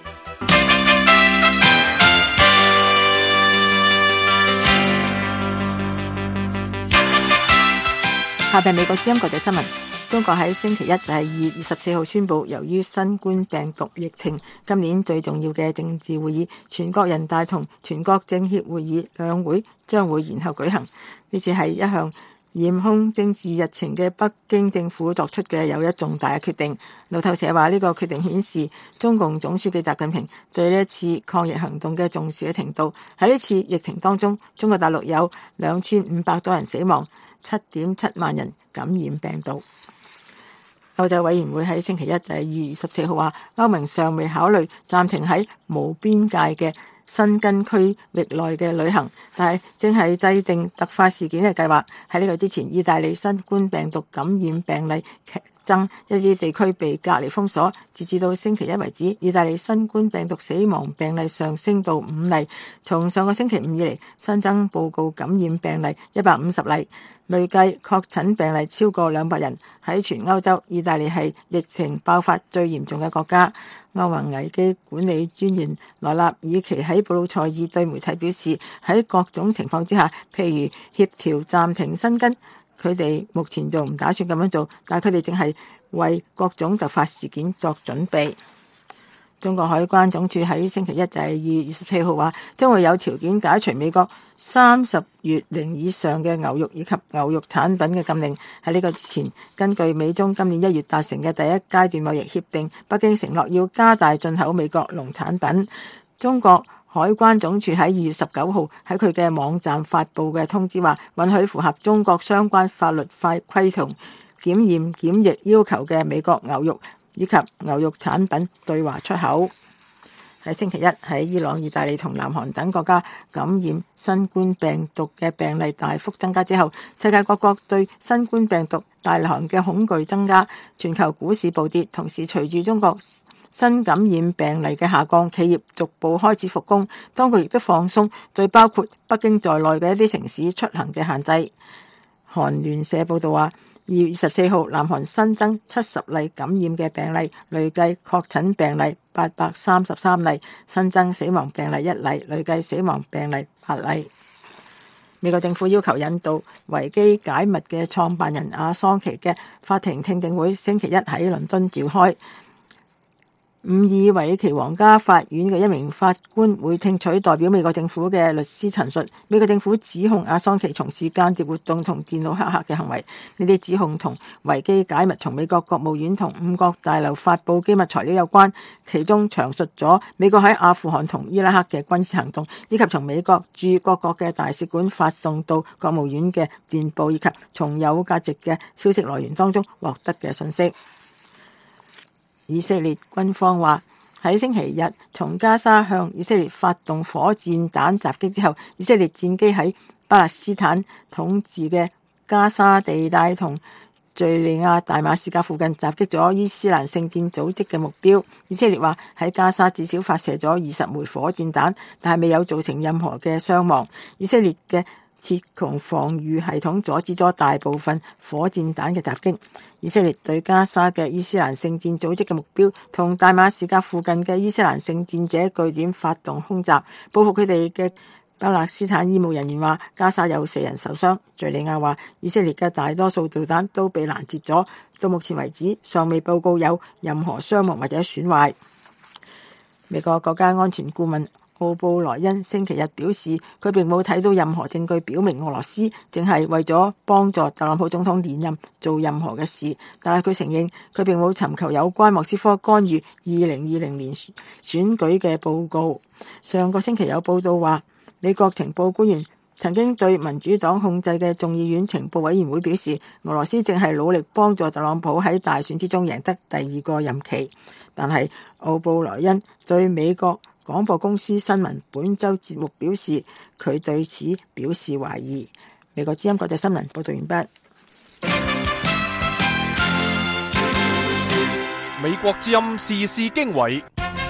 下邊美國之音國際新聞。中國喺星期一就係二月二十四號宣布，由於新冠病毒疫情，今年最重要嘅政治會議全國人大同全國政協會議兩會將會延後舉行。呢次係一項嚴控政治日程嘅北京政府作出嘅有一重大嘅決定。路透社話呢個決定顯示中共總書記習近平對呢一次抗疫行動嘅重視嘅程度。喺呢次疫情當中，中國大陸有兩千五百多人死亡，七點七萬人感染病毒。歐洲委員會喺星期一就係二月二十四號話，歐盟尚未考慮暫停喺無邊界嘅申根區域內嘅旅行，但係正係制定突發事件嘅計劃。喺呢個之前，意大利新冠病毒感染病例劇增，一啲地區被隔離封鎖。截至到星期一為止，意大利新冠病毒死亡病例上升到五例，從上個星期五以嚟新增報告感染病例一百五十例。累計確診病例超過兩百人。喺全歐洲，意大利係疫情爆發最嚴重嘅國家。歐盟危機管理專員萊納爾奇喺布魯塞爾對媒體表示，喺各種情況之下，譬如協調暫停申根，佢哋目前就唔打算咁樣做，但係佢哋正係為各種突發事件作準備。中國海關總署喺星期一就係二月二十四號話，將會有條件解除美國三十月齡以上嘅牛肉以及牛肉產品嘅禁令。喺呢個之前，根據美中今年一月達成嘅第一階段貿易協定，北京承諾要加大進口美國農產品。中國海關總署喺二月十九號喺佢嘅網站發布嘅通知話，允許符合中國相關法律法規同檢驗檢疫要求嘅美國牛肉以及牛肉產品對華出口。喺星期一，喺伊朗、意大利同南韓等國家感染新冠病毒嘅病例大幅增加之後，世界各國對新冠病毒大流行嘅恐懼增加，全球股市暴跌。同時，隨住中國新感染病例嘅下降，企業逐步開始復工，當局亦都放鬆對包括北京在內嘅一啲城市出行嘅限制。韓聯社報道話，二月二十四號，南韓新增七十例感染嘅病例，累計確診病例八百三十三例，新增死亡病例一例，累計死亡病例八例。美國政府要求引渡維基解密嘅創辦人阿桑奇嘅法庭聽證會，星期一喺倫敦召開。伍爾維奇皇家法院嘅一名法官會聽取代表美國政府嘅律師陳述。美國政府指控阿桑奇從事間諜活動同電腦黑客嘅行為，呢啲指控同維基解密從美國國務院同五角大樓發布機密材料有關，其中詳述咗美國喺阿富汗同伊拉克嘅軍事行動，以及從美國駐各國嘅大使館發送到國務院嘅電報，以及從有價值嘅消息來源當中獲得嘅信息。以色列軍方話喺星期日從加沙向以色列發動火箭彈襲擊之後，以色列戰機喺巴勒斯坦統治嘅加沙地帶同敘利亞大馬士革附近襲擊咗伊斯蘭聖戰組織嘅目標。以色列話喺加沙至少發射咗二十枚火箭彈，但係未有造成任何嘅傷亡。以色列嘅設防防禦系統阻止咗大部分火箭彈嘅襲擊。以色列對加沙嘅伊斯蘭聖戰組織嘅目標同大馬士革附近嘅伊斯蘭聖戰者據點發動空襲，報復佢哋嘅巴勒斯坦醫務人員話加沙有四人受傷。敘利亞話以色列嘅大多數導彈都被攔截咗，到目前為止尚未報告有任何傷亡或者損壞。美國國家安全顧問奧布萊恩星期日表示，佢並冇睇到任何證據表明俄羅斯正係為咗幫助特朗普總統連任做任何嘅事，但係佢承認佢並冇尋求有關莫斯科干預二零二零年選舉嘅報告。上個星期有報道話，美國情報官員曾經對民主黨控制嘅眾議院情報委員會表示，俄羅斯正係努力幫助特朗普喺大選之中贏得第二個任期。但係奧布萊恩對美國廣播公司新聞本周節目表示，佢對此表示懷疑。美國之音國際新聞報道完畢。 美國之音時事經緯，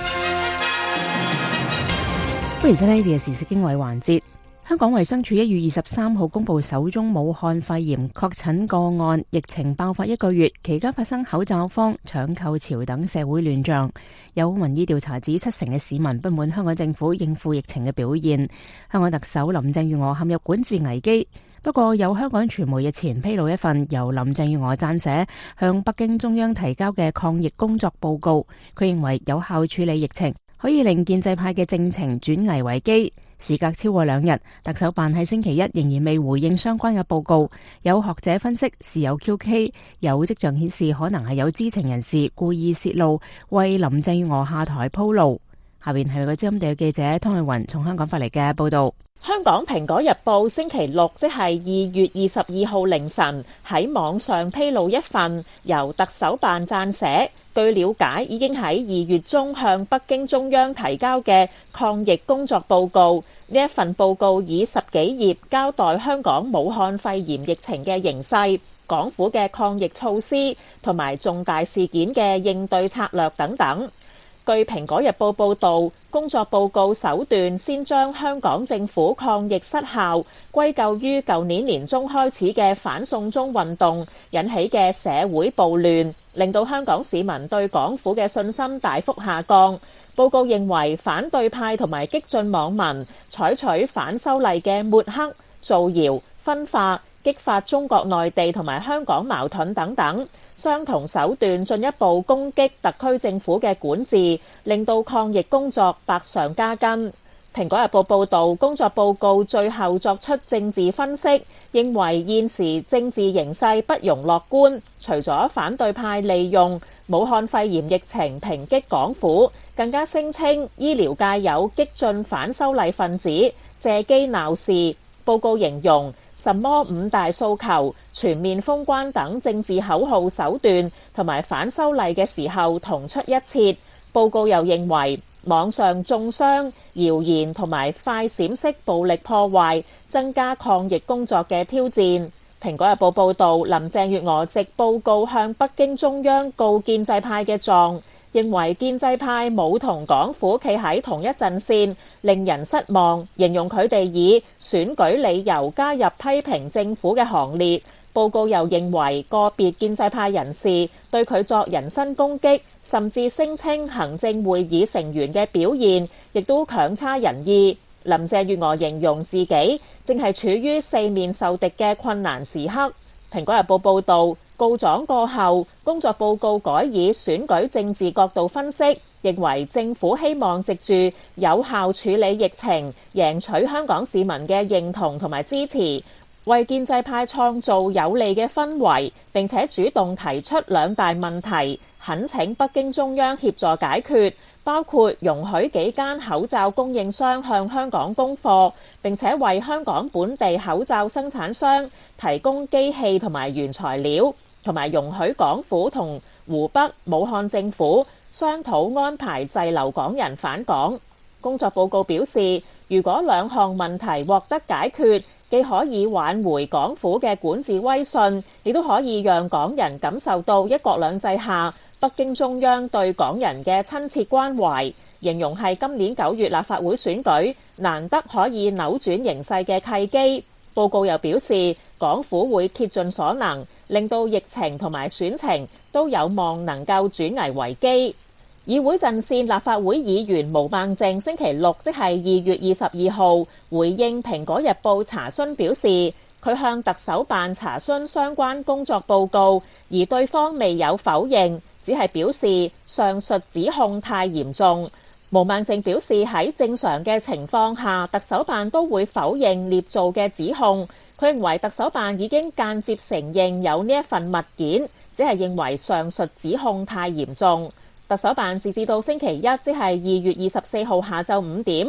歡迎收聽呢節嘅時事經緯環節。香港衛生署一月二十三號公布首宗武漢肺炎確診個案，疫情爆發一個月期間發生口罩荒、搶購潮等社會亂象。有民意調查指七成嘅市民不滿香港政府應付疫情嘅表現。香港特首林鄭月娥陷入管治危機。不過有香港傳媒日前披露一份由林鄭月娥撰寫向北京中央提交嘅抗疫工作報告，佢認為有效處理疫情可以令建制派嘅政情轉危為機。事隔超過兩日，特首辦喺星期一仍然未回應相關嘅報告。有學者分析，事有蹊蹺，有跡象顯示可能係有知情人士故意泄露，為林鄭月娥下台鋪路。下邊係美國之音地嘅記者湯慧雲從香港發嚟嘅報道。 香港蘋果日報星期六即係二月二十二號凌晨喺網上披露一份由特首辦撰寫，據了解已經喺二月中向北京中央提交嘅抗疫工作報告。呢一份報告以十幾頁交代香港武漢肺炎疫情嘅形勢、港府嘅抗疫措施同埋重大事件嘅應對策略等等。據蘋果日報報導，工作報告首段先將香港政府抗疫失效歸咎於舊年年中開始嘅反送中運動引起嘅社會暴亂，令到香港市民對港府嘅信心大幅下降。報告認為反對派同埋激進網民採取反修例嘅抹黑、造謠、分化，激發中國內地同埋香港矛盾等等。相同手段進一步攻擊特區政府嘅管治，令到抗疫工作百上加斤。蘋果日報報導，工作報告最後作出政治分析，認為現時政治形勢不容樂觀。除咗反對派利用武漢肺炎疫情抨擊港府，更加聲稱醫療界有激進反修例分子借機鬧事。報告形容什麼五大訴求、全面封關等政治口號手段同埋反修例嘅時候同出一轍。報告又認為網上中傷、謠言同埋快閃式暴力破壞增加抗疫工作嘅挑戰。蘋果日報報導，林鄭月娥藉報告向北京中央告建制派嘅狀，認為建制派冇同港府企喺同一陣線，令人失望，形容佢哋以選舉理由加入批評政府嘅行列。報告又認為個別建制派人士對佢作人身攻擊，甚至聲稱行政會議成員嘅表現亦都強差人意。林鄭月娥形容自己正係處於四面受敵嘅困難時刻。蘋果日報報導，告狀過後，工作報告改以選舉政治角度分析，認為政府希望藉住有效處理疫情，贏取香港市民嘅認同同埋支持，為建制派創造有利嘅氛圍，並且主動提出兩大問題，懇請北京中央協助解決，包括容許幾間口罩供應商向香港供貨，並且為香港本地口罩生產商提供機器同埋原材料，同埋容許港府同湖北、武漢政府商討安排滯留港人返港。工作報告表示，如果兩項問題獲得解決，既可以挽回港府嘅管治威信，亦都可以讓港人感受到一國兩制下北京中央對港人嘅親切關懷，形容係今年九月立法會選舉難得可以扭轉形勢嘅契機。報告又表示，港府會竭盡所能，令到疫情同埋選情都有望能夠轉危為機。議會陣線立法會議員毛孟靜星期六即係二月二十二號回應蘋果日報查詢表示，佢向特首辦查詢相關工作報告，而對方未有否認，只係表示上述指控太嚴重。毛孟靜表示喺正常嘅情況下，特首辦都會否認捏造嘅指控。佢認為特首辦已經間接承認有呢一份物件，只係認為上述指控太嚴重。特首辦截至到星期一，即係二月二十四號下晝五點，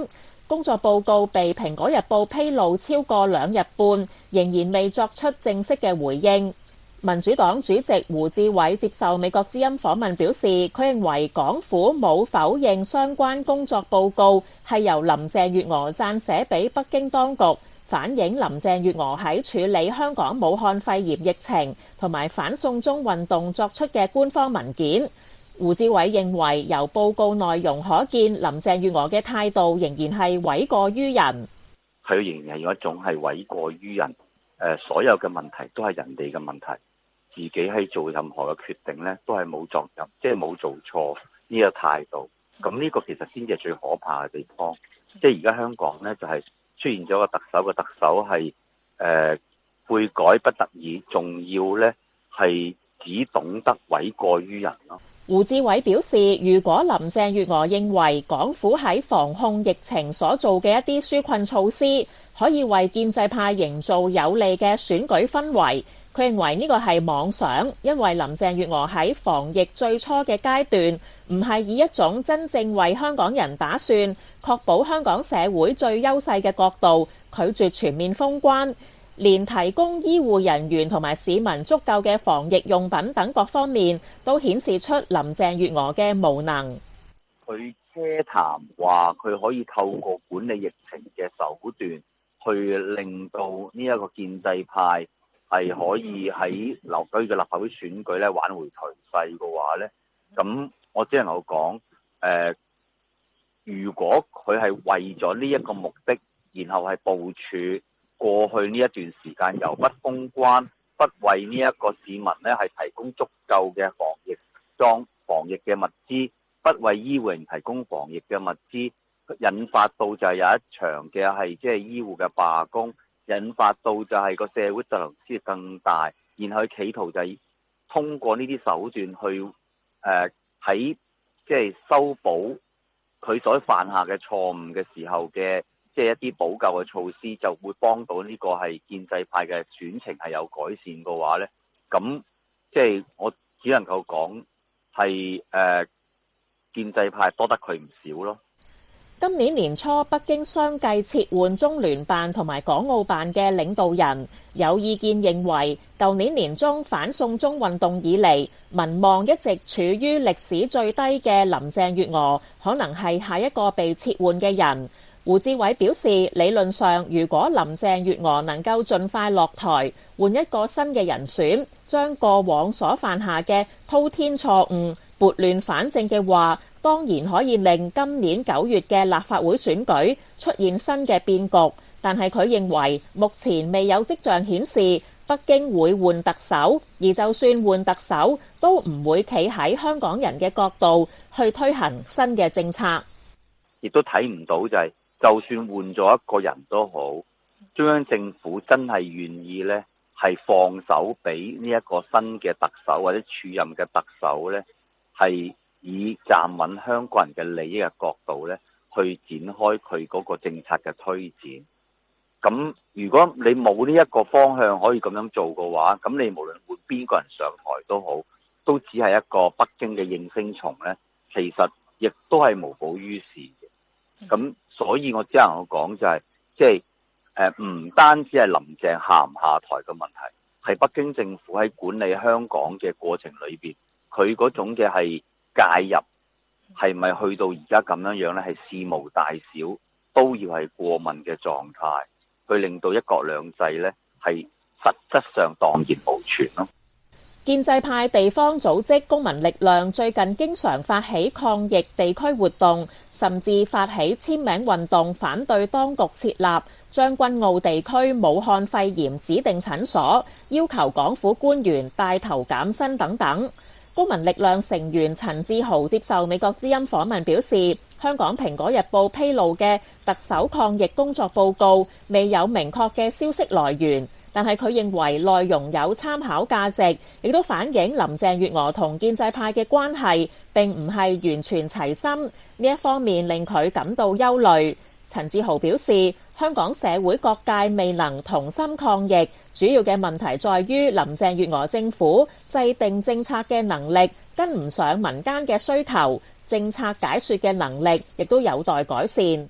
工作報告被《蘋果日報》披露超過兩日半，仍然未作出正式嘅回應。民主黨主席胡志偉接受美國之音訪問表示，佢認為港府冇否認相關工作報告係由林鄭月娥撰寫俾北京當局，反映林鄭月娥喺處理香港武漢肺炎疫情同埋反送中運動作出嘅官方文件。胡志偉認為，由報告內容可見，林鄭月娥嘅態度仍然係諉過於人。 佢仍然係有一種係諉過於人，誒，所有嘅問題都係人哋嘅問題。自己喺做任何嘅決定呢，都係冇責任，即係冇做錯呢個態度。咁呢個其實先至係最可怕嘅地方。即係而家香港呢，就係出現咗個特首，個特首係誒悔改不得已，仲要呢係只懂得諉過於人咯。 胡志偉表示，如果林鄭月娥認為港府喺防控疫情所做嘅一啲紓困措施可以為建制派營造有利嘅選舉氛圍，佢認為呢個係妄想，因為林鄭月娥喺防疫最初嘅階段，唔係以一種真正為香港人打算、確保香港社會最優勢嘅角度拒絕全面封關，連提供醫護人員同埋市民足夠嘅防疫用品等各方面，都顯示出林鄭月娥嘅無能。 佢奢談話佢可以透過管理疫情嘅手段，去令到呢一個建制派係可以喺留居嘅立法會選舉咧挽回頹勢嘅話咧，咁我只能夠講，誒、呃，如果佢係為咗呢一個目的，然後係部署過去呢一段時間由不封關，不為呢一個市民咧係提供足夠嘅防疫裝、防疫嘅物資，不為醫護人提供防疫嘅物資，引發到就係有一場嘅係即係醫護嘅罷工。引發到就係個社會責任先更大，然後企圖就係通過呢啲手段去誒喺即係修補佢所犯下嘅錯誤嘅時候嘅即係一啲補救嘅措施，就會幫到呢個係建制派嘅選情係有改善嘅話咧，咁即係我只能夠講係誒建制派多得佢唔少咯。 今年年初，北京相繼撤換中聯辦同埋港澳辦嘅領導人，有意見認為，舊年年中反送中運動以嚟，民望一直處於歷史最低嘅林鄭月娥，可能係下一個被撤換嘅人。胡志偉表示，理論上，如果林鄭月娥能夠盡快落台，換一個新嘅人選，將過往所犯下嘅滔天錯誤撥亂反正嘅話，當然可以令今年九月嘅立法會選舉出現新嘅變局，但係佢認為目前未有跡象顯示北京會換特首，而就算換特首，都唔會企喺香港人嘅角度去推行新嘅政策。 亦都睇唔到就係、是，就算換咗一個人都好，中央政府真係願意呢係放手俾呢一個新嘅特首或者署任嘅特首呢係以站穩香港人嘅利益嘅角度咧，去展開佢嗰個政策嘅推展。咁如果你冇呢一個方向可以咁樣做嘅話，咁你無論換邊個人上台都好，都只係一個北京嘅應聲蟲咧。其實亦都係無補於事嘅。咁所以我只能夠講就係、是，即係誒唔單止係林鄭下唔下台嘅問題，係北京政府喺管理香港嘅過程裏邊，佢嗰種嘅係介入係咪去到而家咁樣樣呢？係事無大小都要係過問嘅狀態，去令到一國兩制呢係實質上蕩然無存咯。 建制派地方組織公民力量最近經常發起抗疫地區活動，甚至發起簽名運動，反對當局設立將軍澳地區武漢肺炎指定診所，要求港府官員帶頭減薪等等。公民力量成員陳志豪接受美國之音訪問表示，香港蘋果日報披露嘅特首抗疫工作報告未有明確嘅消息來源，但係佢認為內容有參考價值，亦都反映林鄭月娥同建制派嘅關係並唔係完全齊心，呢一方面令佢感到憂慮。陳志豪表示，香港社會各界未能同心抗疫，主要嘅問題在於林鄭月娥政府制定政策嘅能力跟唔上民間嘅需求，政策解說嘅能力亦都有待改善。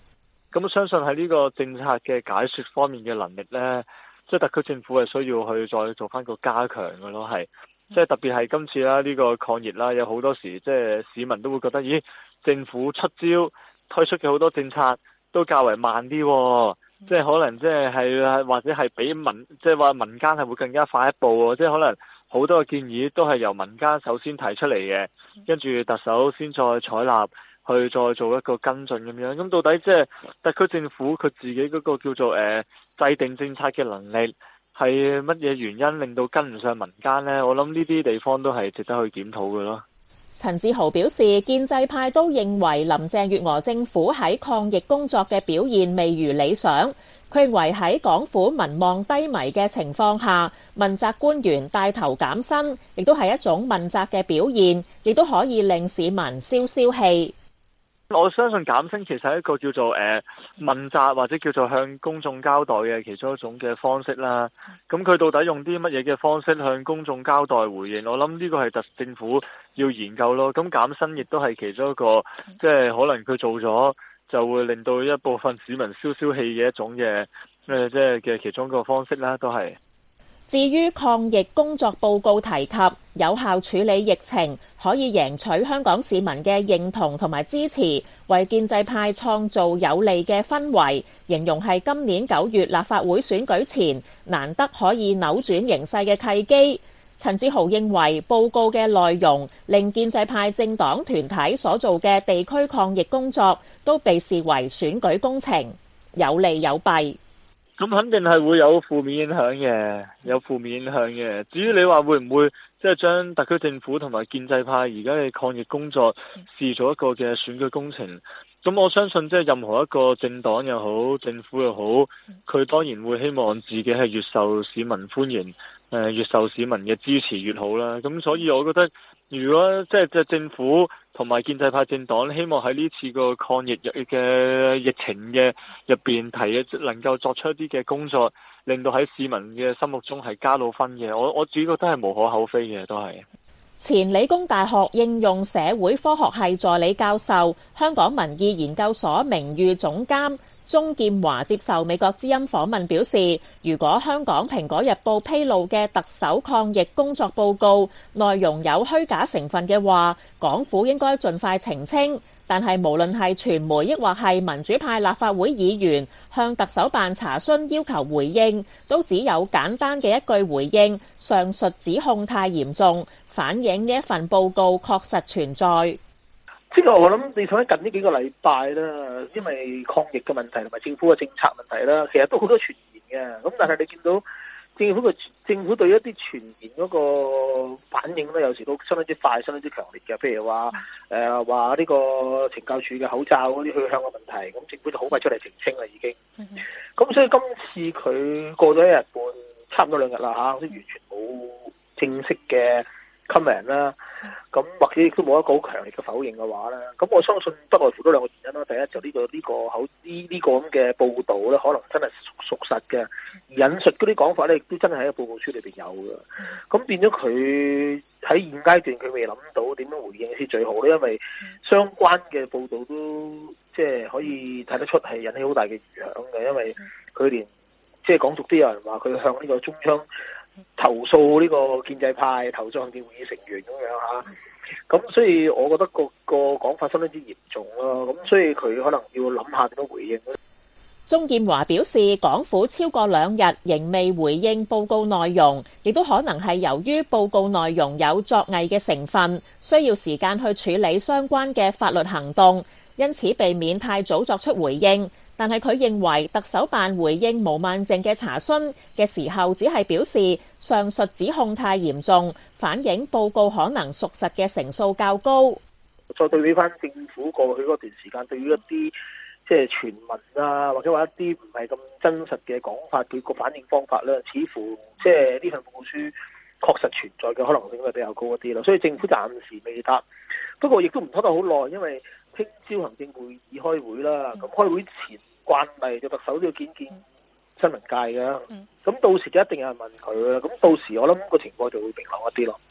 咁相信喺呢個政策嘅解說方面嘅能力呢，即係特區政府係需要去再做翻個加強嘅咯，係即係特別係今次啦，呢個抗疫啦，有好多時即係市民都會覺得，咦，政府出招推出嘅好多政策都較為慢啲喎，即係可能即係係或者係比民即係話民間係會更加快一步喎，即係可能好多嘅建議都係由民間首先提出嚟嘅，跟住特首先再採納去再做一個跟進咁樣。咁到底即係特區政府佢自己嗰個叫做誒、呃、制定政策嘅能力係乜嘢原因令到跟唔上民間呢？我諗呢啲地方都係值得去檢討嘅咯。 陳志豪表示，建制派都認為林鄭月娥政府喺抗疫工作嘅表現未如理想。佢認為喺港府民望低迷嘅情況下，問責官員帶頭減薪，亦都係一種問責嘅表現，亦都可以令市民消消氣。 我相信減薪其實係一個叫做誒、呃、問責或者叫做向公眾交代嘅其中一種嘅方式啦。咁佢到底用啲乜嘢嘅方式向公眾交代回應？我諗呢個係特政府要研究咯。咁減薪亦都係其中一個，即係可能佢做咗就會令到一部分市民消消氣嘅一種嘅誒，即係嘅其中一個方式啦，都係。 至於抗疫工作報告提及有效處理疫情，可以贏取香港市民嘅認同同埋支持，為建制派創造有利嘅氛圍，形容係今年九月立法會選舉前難得可以扭轉形勢嘅契機。陳志豪認為報告嘅內容令建制派政黨團體所做嘅地區抗疫工作都被視為選舉工程，有利有弊。 咁肯定係會有負面影響嘅，有負面影響嘅。至於你話會唔會即係將特區政府同埋建制派而家嘅抗疫工作視作一個嘅選舉工程，咁我相信即係任何一個政黨又好，政府又好，佢當然會希望自己係越受市民歡迎，誒越受市民嘅支持越好啦。咁所以我覺得，如果即係即係政府同埋建制派政黨希望喺呢次個抗疫嘅疫情嘅入邊提嘅，能夠作出一啲嘅工作，令到喺市民嘅心目中係加到分嘅，我我自己覺得係無可厚非嘅，都係。 前理工大學應用社會科學系助理教授、香港民意研究所名譽總監鍾劍華接受美國之音訪問表示，如果香港蘋果日報披露嘅特首抗疫工作報告內容有虛假成分嘅話，港府應該盡快澄清。但係無論係傳媒抑或係民主派立法會議員向特首辦查詢要求回應，都只有簡單嘅一句回應，上述指控太嚴重，反映呢一份報告確實存在。 即係我諗，你睇近呢幾個禮拜啦，因為抗疫嘅問題同埋政府嘅政策問題啦，其實都好多傳言嘅。咁但係你見到政府嘅政府對一啲傳言嗰個反應咧，有時都相當之快，相當之強烈嘅。譬如話誒話呢個懲教署嘅口罩嗰啲去向嘅問題，咁政府就好快出嚟澄清啦，已經。咁所以今次佢過咗一日半，差唔多兩日啦嚇，都完全冇正式嘅comment啦。咁或者亦都冇一個好強烈嘅否認嘅話咧，咁我相信不外乎都兩個原因啦。第一就呢、這個呢、這個口呢呢個咁嘅報導咧，可能真係屬屬實嘅，而引述嗰啲講法咧，亦都真係喺個報告書裏邊有嘅。咁變咗佢喺現階段佢未諗到點樣回應先最好咧，因為相關嘅報導都即係可以睇得出係引起好大嘅影響嘅，因為佢連即係講俗啲有人話佢向呢個中央投訴呢個建制派，投訴行政會議成員咁樣嚇，咁所以我覺得個個講法相當之嚴重咯，咁所以佢可能要諗下點樣回應。 鍾劍華表示，港府超過兩日仍未回應報告內容，亦都可能係由於報告內容有作偽嘅成分，需要時間去處理相關嘅法律行動，因此避免太早作出回應。但係佢認為特首辦回應毛孟靜嘅查詢嘅時候，只係表示上述指控太嚴重，反映報告可能屬實嘅成數較高。 再對比翻政府過去嗰段時間，對於一啲即係傳聞啊，或者話一啲唔係咁真實嘅講法，佢個反應方法咧，似乎即係呢份報告書確實存在嘅可能性係比較高一啲咯。所以政府暫時未答，不過亦都唔拖得好耐，因為聽朝行政會議開會啦。咁開會前慣例就特首都要見見新聞界嘅，咁到時就一定有人問佢啦。咁到時我諗個情況就會明朗一啲咯。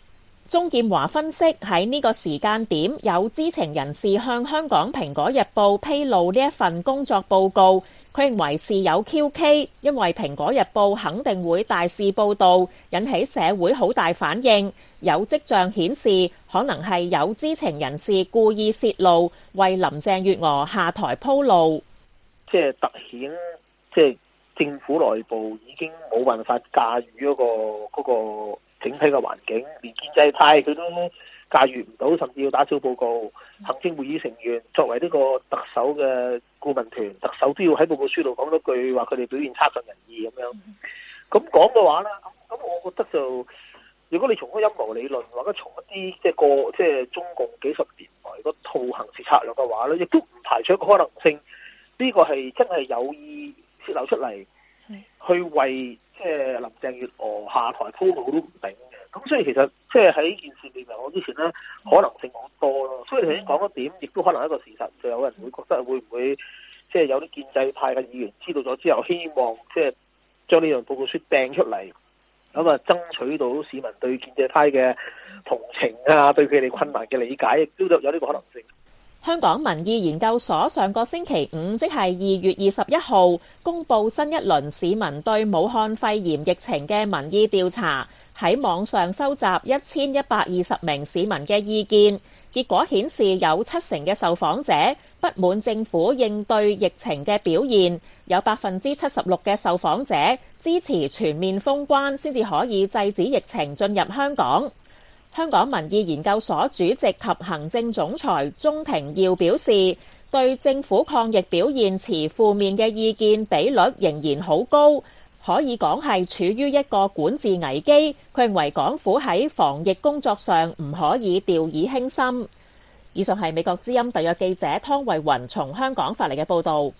鍾劍華分析，喺呢個時間點，有知情人士向香港蘋果日報披露呢一份工作報告，佢認為事有蹊蹺，因為蘋果日報肯定會大肆報導，引起社會好大反應。有跡象顯示，可能係有知情人士故意泄露，為林鄭月娥下台鋪路。 即係突顯，即係政府內部已經冇辦法駕馭嗰個嗰個整體嘅環境，連建制派佢都駕馭唔到，甚至要打小報告。行政會議成員作為呢個特首嘅顧問團，特首都要喺報告書度講多句話，佢哋表現差強人意咁樣。咁講嘅話咧，咁咁我覺得就，如果你從嗰陰謀理論或者從一啲即係個即係中共幾十年來嗰套行事策略嘅話咧，亦都唔排除一個可能性，呢個係真係有意泄漏出嚟，去為即係林鄭月娥下台鋪路都唔定嘅。咁所以其實即係喺呢件事未明朗之前咧，可能性好多咯。所以頭先講一點，亦都可能係一個事實，就有人會覺得會唔會即係有啲建制派嘅議員知道咗之後，希望即係將呢樣報告書掟出嚟，咁啊爭取到市民對建制派嘅同情啊，對佢哋困難嘅理解，亦都有呢個可能性。 香港民意研究所上個星期五，即係二月二十一號，公佈新一輪市民對武漢肺炎疫情嘅民意調查，喺網上收集一千一百二十名市民嘅意見，結果顯示有七成嘅受訪者不滿政府應對疫情嘅表現，有百分之七十六嘅受訪者支持全面封關先至可以制止疫情進入香港。香港民意研究所主席及行政總裁鍾庭耀表示，對政府抗疫表現持負面嘅意見比率仍然好高，可以講係處於一個管治危機。佢認為港府喺防疫工作上唔可以掉以輕心。以上係美國之音特約記者湯慧雲從香港發嚟嘅報導。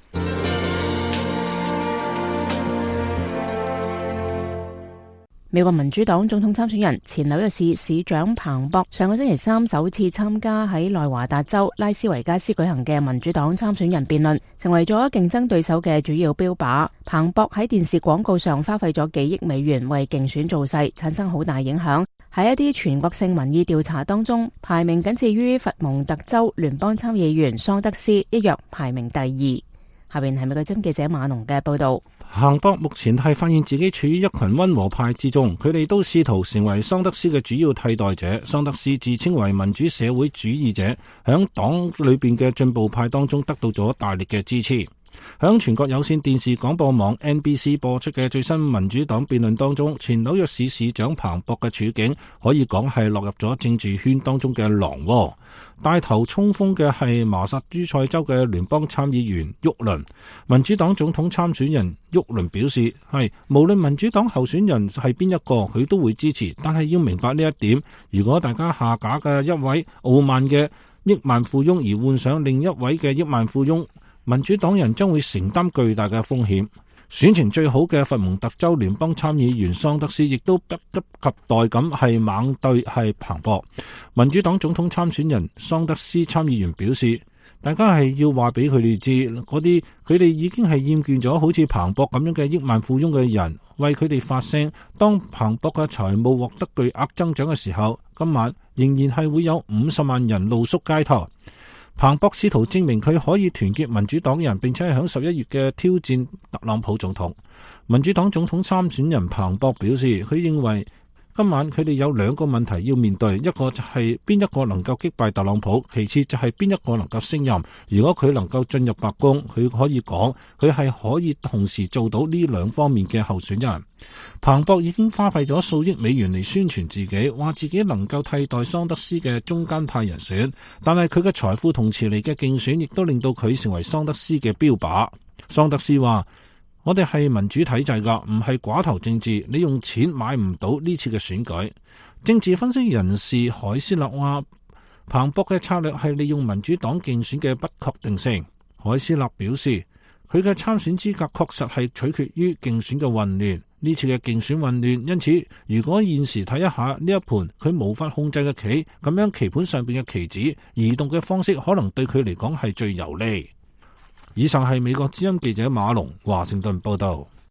美國民主黨總統參選人前紐約市市長彭博上個星期三首次參加喺內華達州拉斯維加斯舉行嘅民主黨參選人辯論，成為咗競爭對手嘅主要標靶。彭博喺電視廣告上花費咗幾億美元為競選造勢，產生好大影響。喺一啲全國性民意調查當中，排名僅次於佛蒙特州聯邦參議員桑德斯，一躍排名第二。下邊係美國之音記者馬龍嘅報道。 彭博目前係發現自己處於一群温和派之中，佢哋都試圖成為桑德斯嘅主要替代者。桑德斯自稱為民主社會主義者，響黨裏邊嘅進步派當中得到咗大力嘅支持。響全國有線電視廣播網 N B C 播出嘅最新民主黨辯論當中，前紐約市市長彭博嘅處境可以講係落入咗政治圈當中嘅狼窩。帶頭衝鋒嘅係麻薩諸塞州嘅聯邦參議員沃倫。民主黨總統參選人沃倫表示，係無論民主黨候選人係邊一個，佢都會支持。但係要明白呢一點，如果大家下架嘅一位傲慢嘅億萬富翁而換上另一位嘅億萬富翁，民主黨人將會承擔巨大嘅風險。選情最好嘅佛蒙特州聯邦參議員桑德斯亦都迫不及待咁係猛對係彭博。民主黨總統參選人桑德斯參議員表示，大家係要話俾佢哋知，嗰啲佢哋已經係厭倦咗好似彭博咁樣嘅億萬富翁嘅人，為佢哋發聲。當彭博嘅財務獲得巨額增長嘅時候，今晚仍然係會有五十萬人露宿街頭。彭博試圖證明佢可以團結民主黨人，並且係響十一月嘅挑戰特朗普總統。民主黨總統參選人彭博表示，佢認為今晚佢哋有兩個問題要面對，一個就係邊一個能夠擊敗特朗普，其次就係邊一個能夠勝任。如果佢能夠進入白宮，佢可以講佢係可以同時做到呢兩方面嘅候選人。彭博已經花費咗數億美元嚟宣傳自己，話自己能夠替代桑德斯嘅中間派人選，但係佢嘅財富同遲嚟嘅競選亦都令到佢成為桑德斯嘅標靶。桑德斯話，我哋係民主體制噶，唔係寡頭政治，你用錢買唔到呢次嘅選舉。政治分析人士海斯勒話，彭博嘅策略係利用民主黨競選嘅不確定性。海斯勒表示，佢嘅參選資格確實係取決於競選嘅混亂。呢次嘅競選混亂，因此如果現時睇一下呢一盤佢無法控制嘅棋，咁樣棋盤上邊嘅棋子移動嘅方式，可能對佢嚟講係最有利。以上係美國之音記者馬龍華盛頓報道。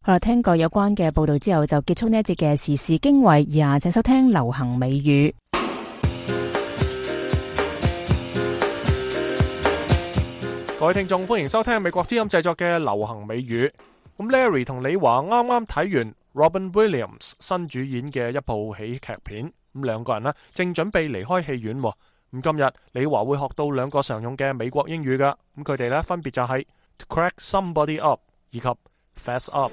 好啦，聽過有關嘅報道之後，就結束呢一節嘅時事經緯，而家請收聽流行美語。 各位聽眾，歡迎收聽美國之音製作嘅流行美語。咁 Larry 同李華啱啱睇完 Robin Williams 新主演嘅一部喜劇片，咁兩個人呢正準備離開戲院。咁今日李華會學到兩個常用嘅美國英語噶，咁佢哋呢分別就係 to crack somebody up 以及 fess up。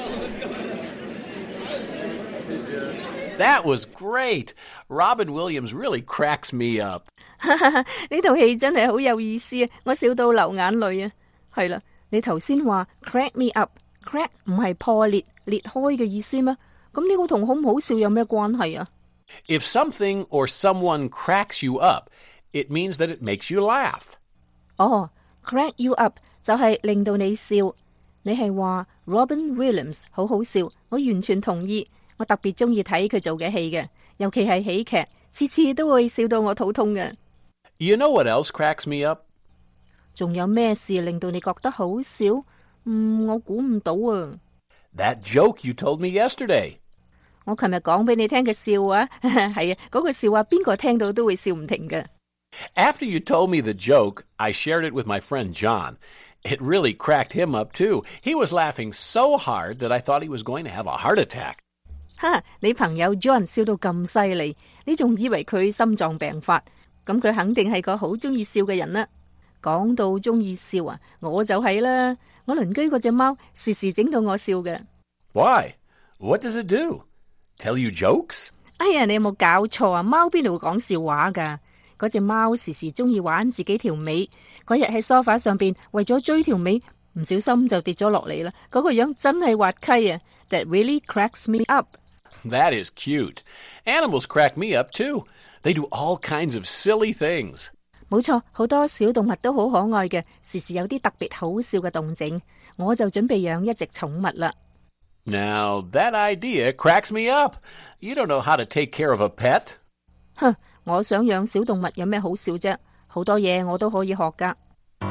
That was great. Robin Williams really cracks me up. 呢套戲真係好有意思啊！我笑到流眼淚啊！係啦，你頭先話 crack me up，crack 唔係破裂裂開嘅意思咩？咁呢個同好唔好笑有咩關係啊？ If something or someone cracks you up, it means that it makes you laugh. 哦 ，crack you up 就係令到你笑。你係話 Robin Williams 好好笑，我完全同意。我特別中意睇佢做嘅戲嘅，尤其係喜劇，次次都會笑到我肚痛嘅。 You know what else cracks me up? 仲有咩事令到你覺得好笑？嗯，我估唔到啊。 That joke you told me yesterday. 我琴日講俾你聽嘅笑話，係啊，嗰個笑話邊個聽到都會笑唔停嘅。 After you told me the joke, I shared it with my friend John. It really cracked him up too. He was laughing so hard that I thought he was going to have a heart attack. 哈！你朋友 John 笑到咁犀利，你仲以為佢心臟病發？咁佢肯定係個好中意笑嘅人啦。講到中意笑啊，我就係啦。我鄰居嗰隻貓時時整到我笑嘅。 Why? What does it do? Tell you jokes? 哎呀，你有冇搞錯啊？貓邊度會講笑話噶？嗰隻貓時時中意玩自己條尾。嗰日喺梳化上邊為咗追條尾，唔小心就跌咗落嚟啦。嗰個樣真係滑稽啊 ！That really cracks me up. That is cute. Animals crack me up too. They do all kinds of silly things. 冇錯，好多小動物都好可愛嘅，時時有啲特別好笑嘅動靜。我就準備養一隻寵物啦。 Now that idea cracks me up. You don't know how to take care of a pet? 哼，我想養小動物有咩好笑啫？好多嘢我都可以學噶。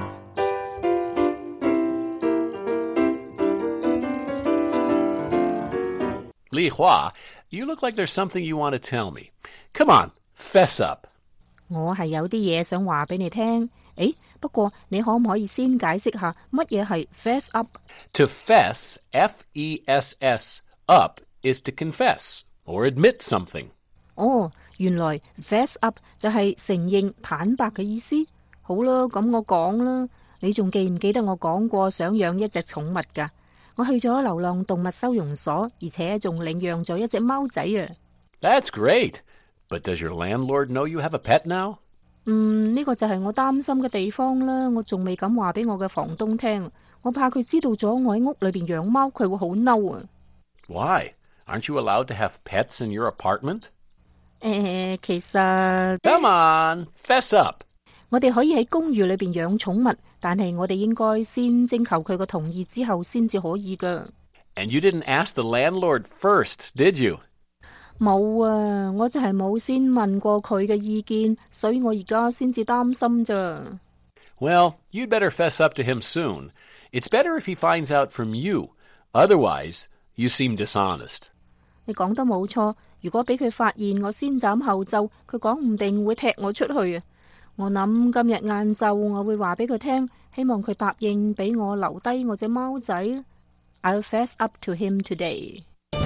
Li Hua, you look like there's something you want to tell me. Come on, fess up. 我係有啲嘢想話俾你聽。誒，不過你可唔可以先解釋下乜嘢係 fess up？ To fess, F E S S, up is to confess or admit something. 哦，原來 fess up 就係承認坦白嘅意思。好啦，咁我講啦。你仲記唔記得我講過想養一隻寵物㗎？我去咗流浪動物收容所，而且仲領養咗一隻貓仔啊！ That's great. But does your landlord know you have a pet now? 嗯，呢個就係我擔心嘅地方啦。我仲未敢話俾我嘅房東聽，我怕佢知道咗我喺屋裏邊養貓，佢會好嬲啊！ Why? Aren't you allowed to have pets in your apartment? 誒，其實 Come on, fess up. 我哋可以喺公寓裏邊養寵物，但係我哋應該先徵求佢個同意之後先至可以噶。 And you didn't ask the landlord first, did you? 冇啊，我就係冇先問過佢嘅意見，所以我而家先至擔心咋。 Well, you'd better fess up to him soon. It's better if he finds out from you. Otherwise, you seem dishonest. 你講得冇錯，如果俾佢發現我先斬後奏，佢講唔定會踢我出去啊！我諗今日晏晝我會話俾佢聽，希望佢答應俾我留低我隻貓仔。I'll fess up to him today.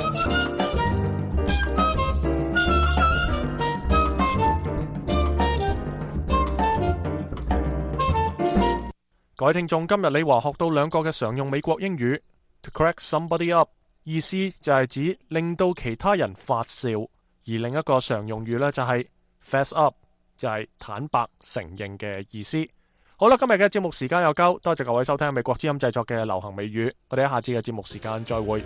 各位聽眾，今日李華學到兩個嘅常用美國英語 to crack somebody up， 意思就係指令到其他人發笑，而另一個常用語呢，就係 fess up， 就係坦白承認嘅意思。好啦，今日嘅節目時間又夠，多謝各位收聽美國之音製作嘅流行美語，我哋喺下次嘅節目時間再會。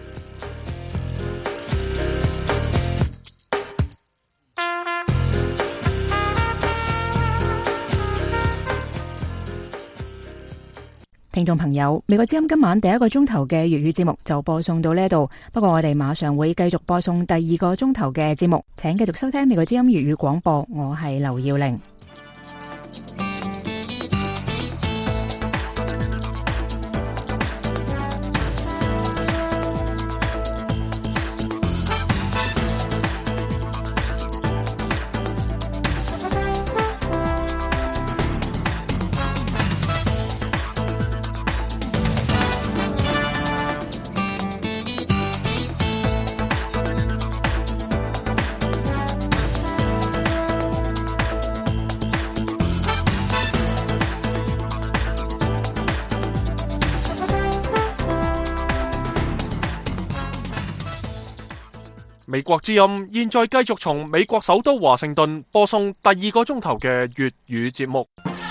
聽眾朋友，美國之音今晚第一個鐘頭嘅粵語節目就播送到呢度，不過我哋馬上會繼續播送第二個鐘頭嘅節目，請繼續收聽美國之音粵語廣播，我係劉耀玲。 美國之音現在繼續從美國首都華盛頓播送第二個鐘頭嘅粵語節目。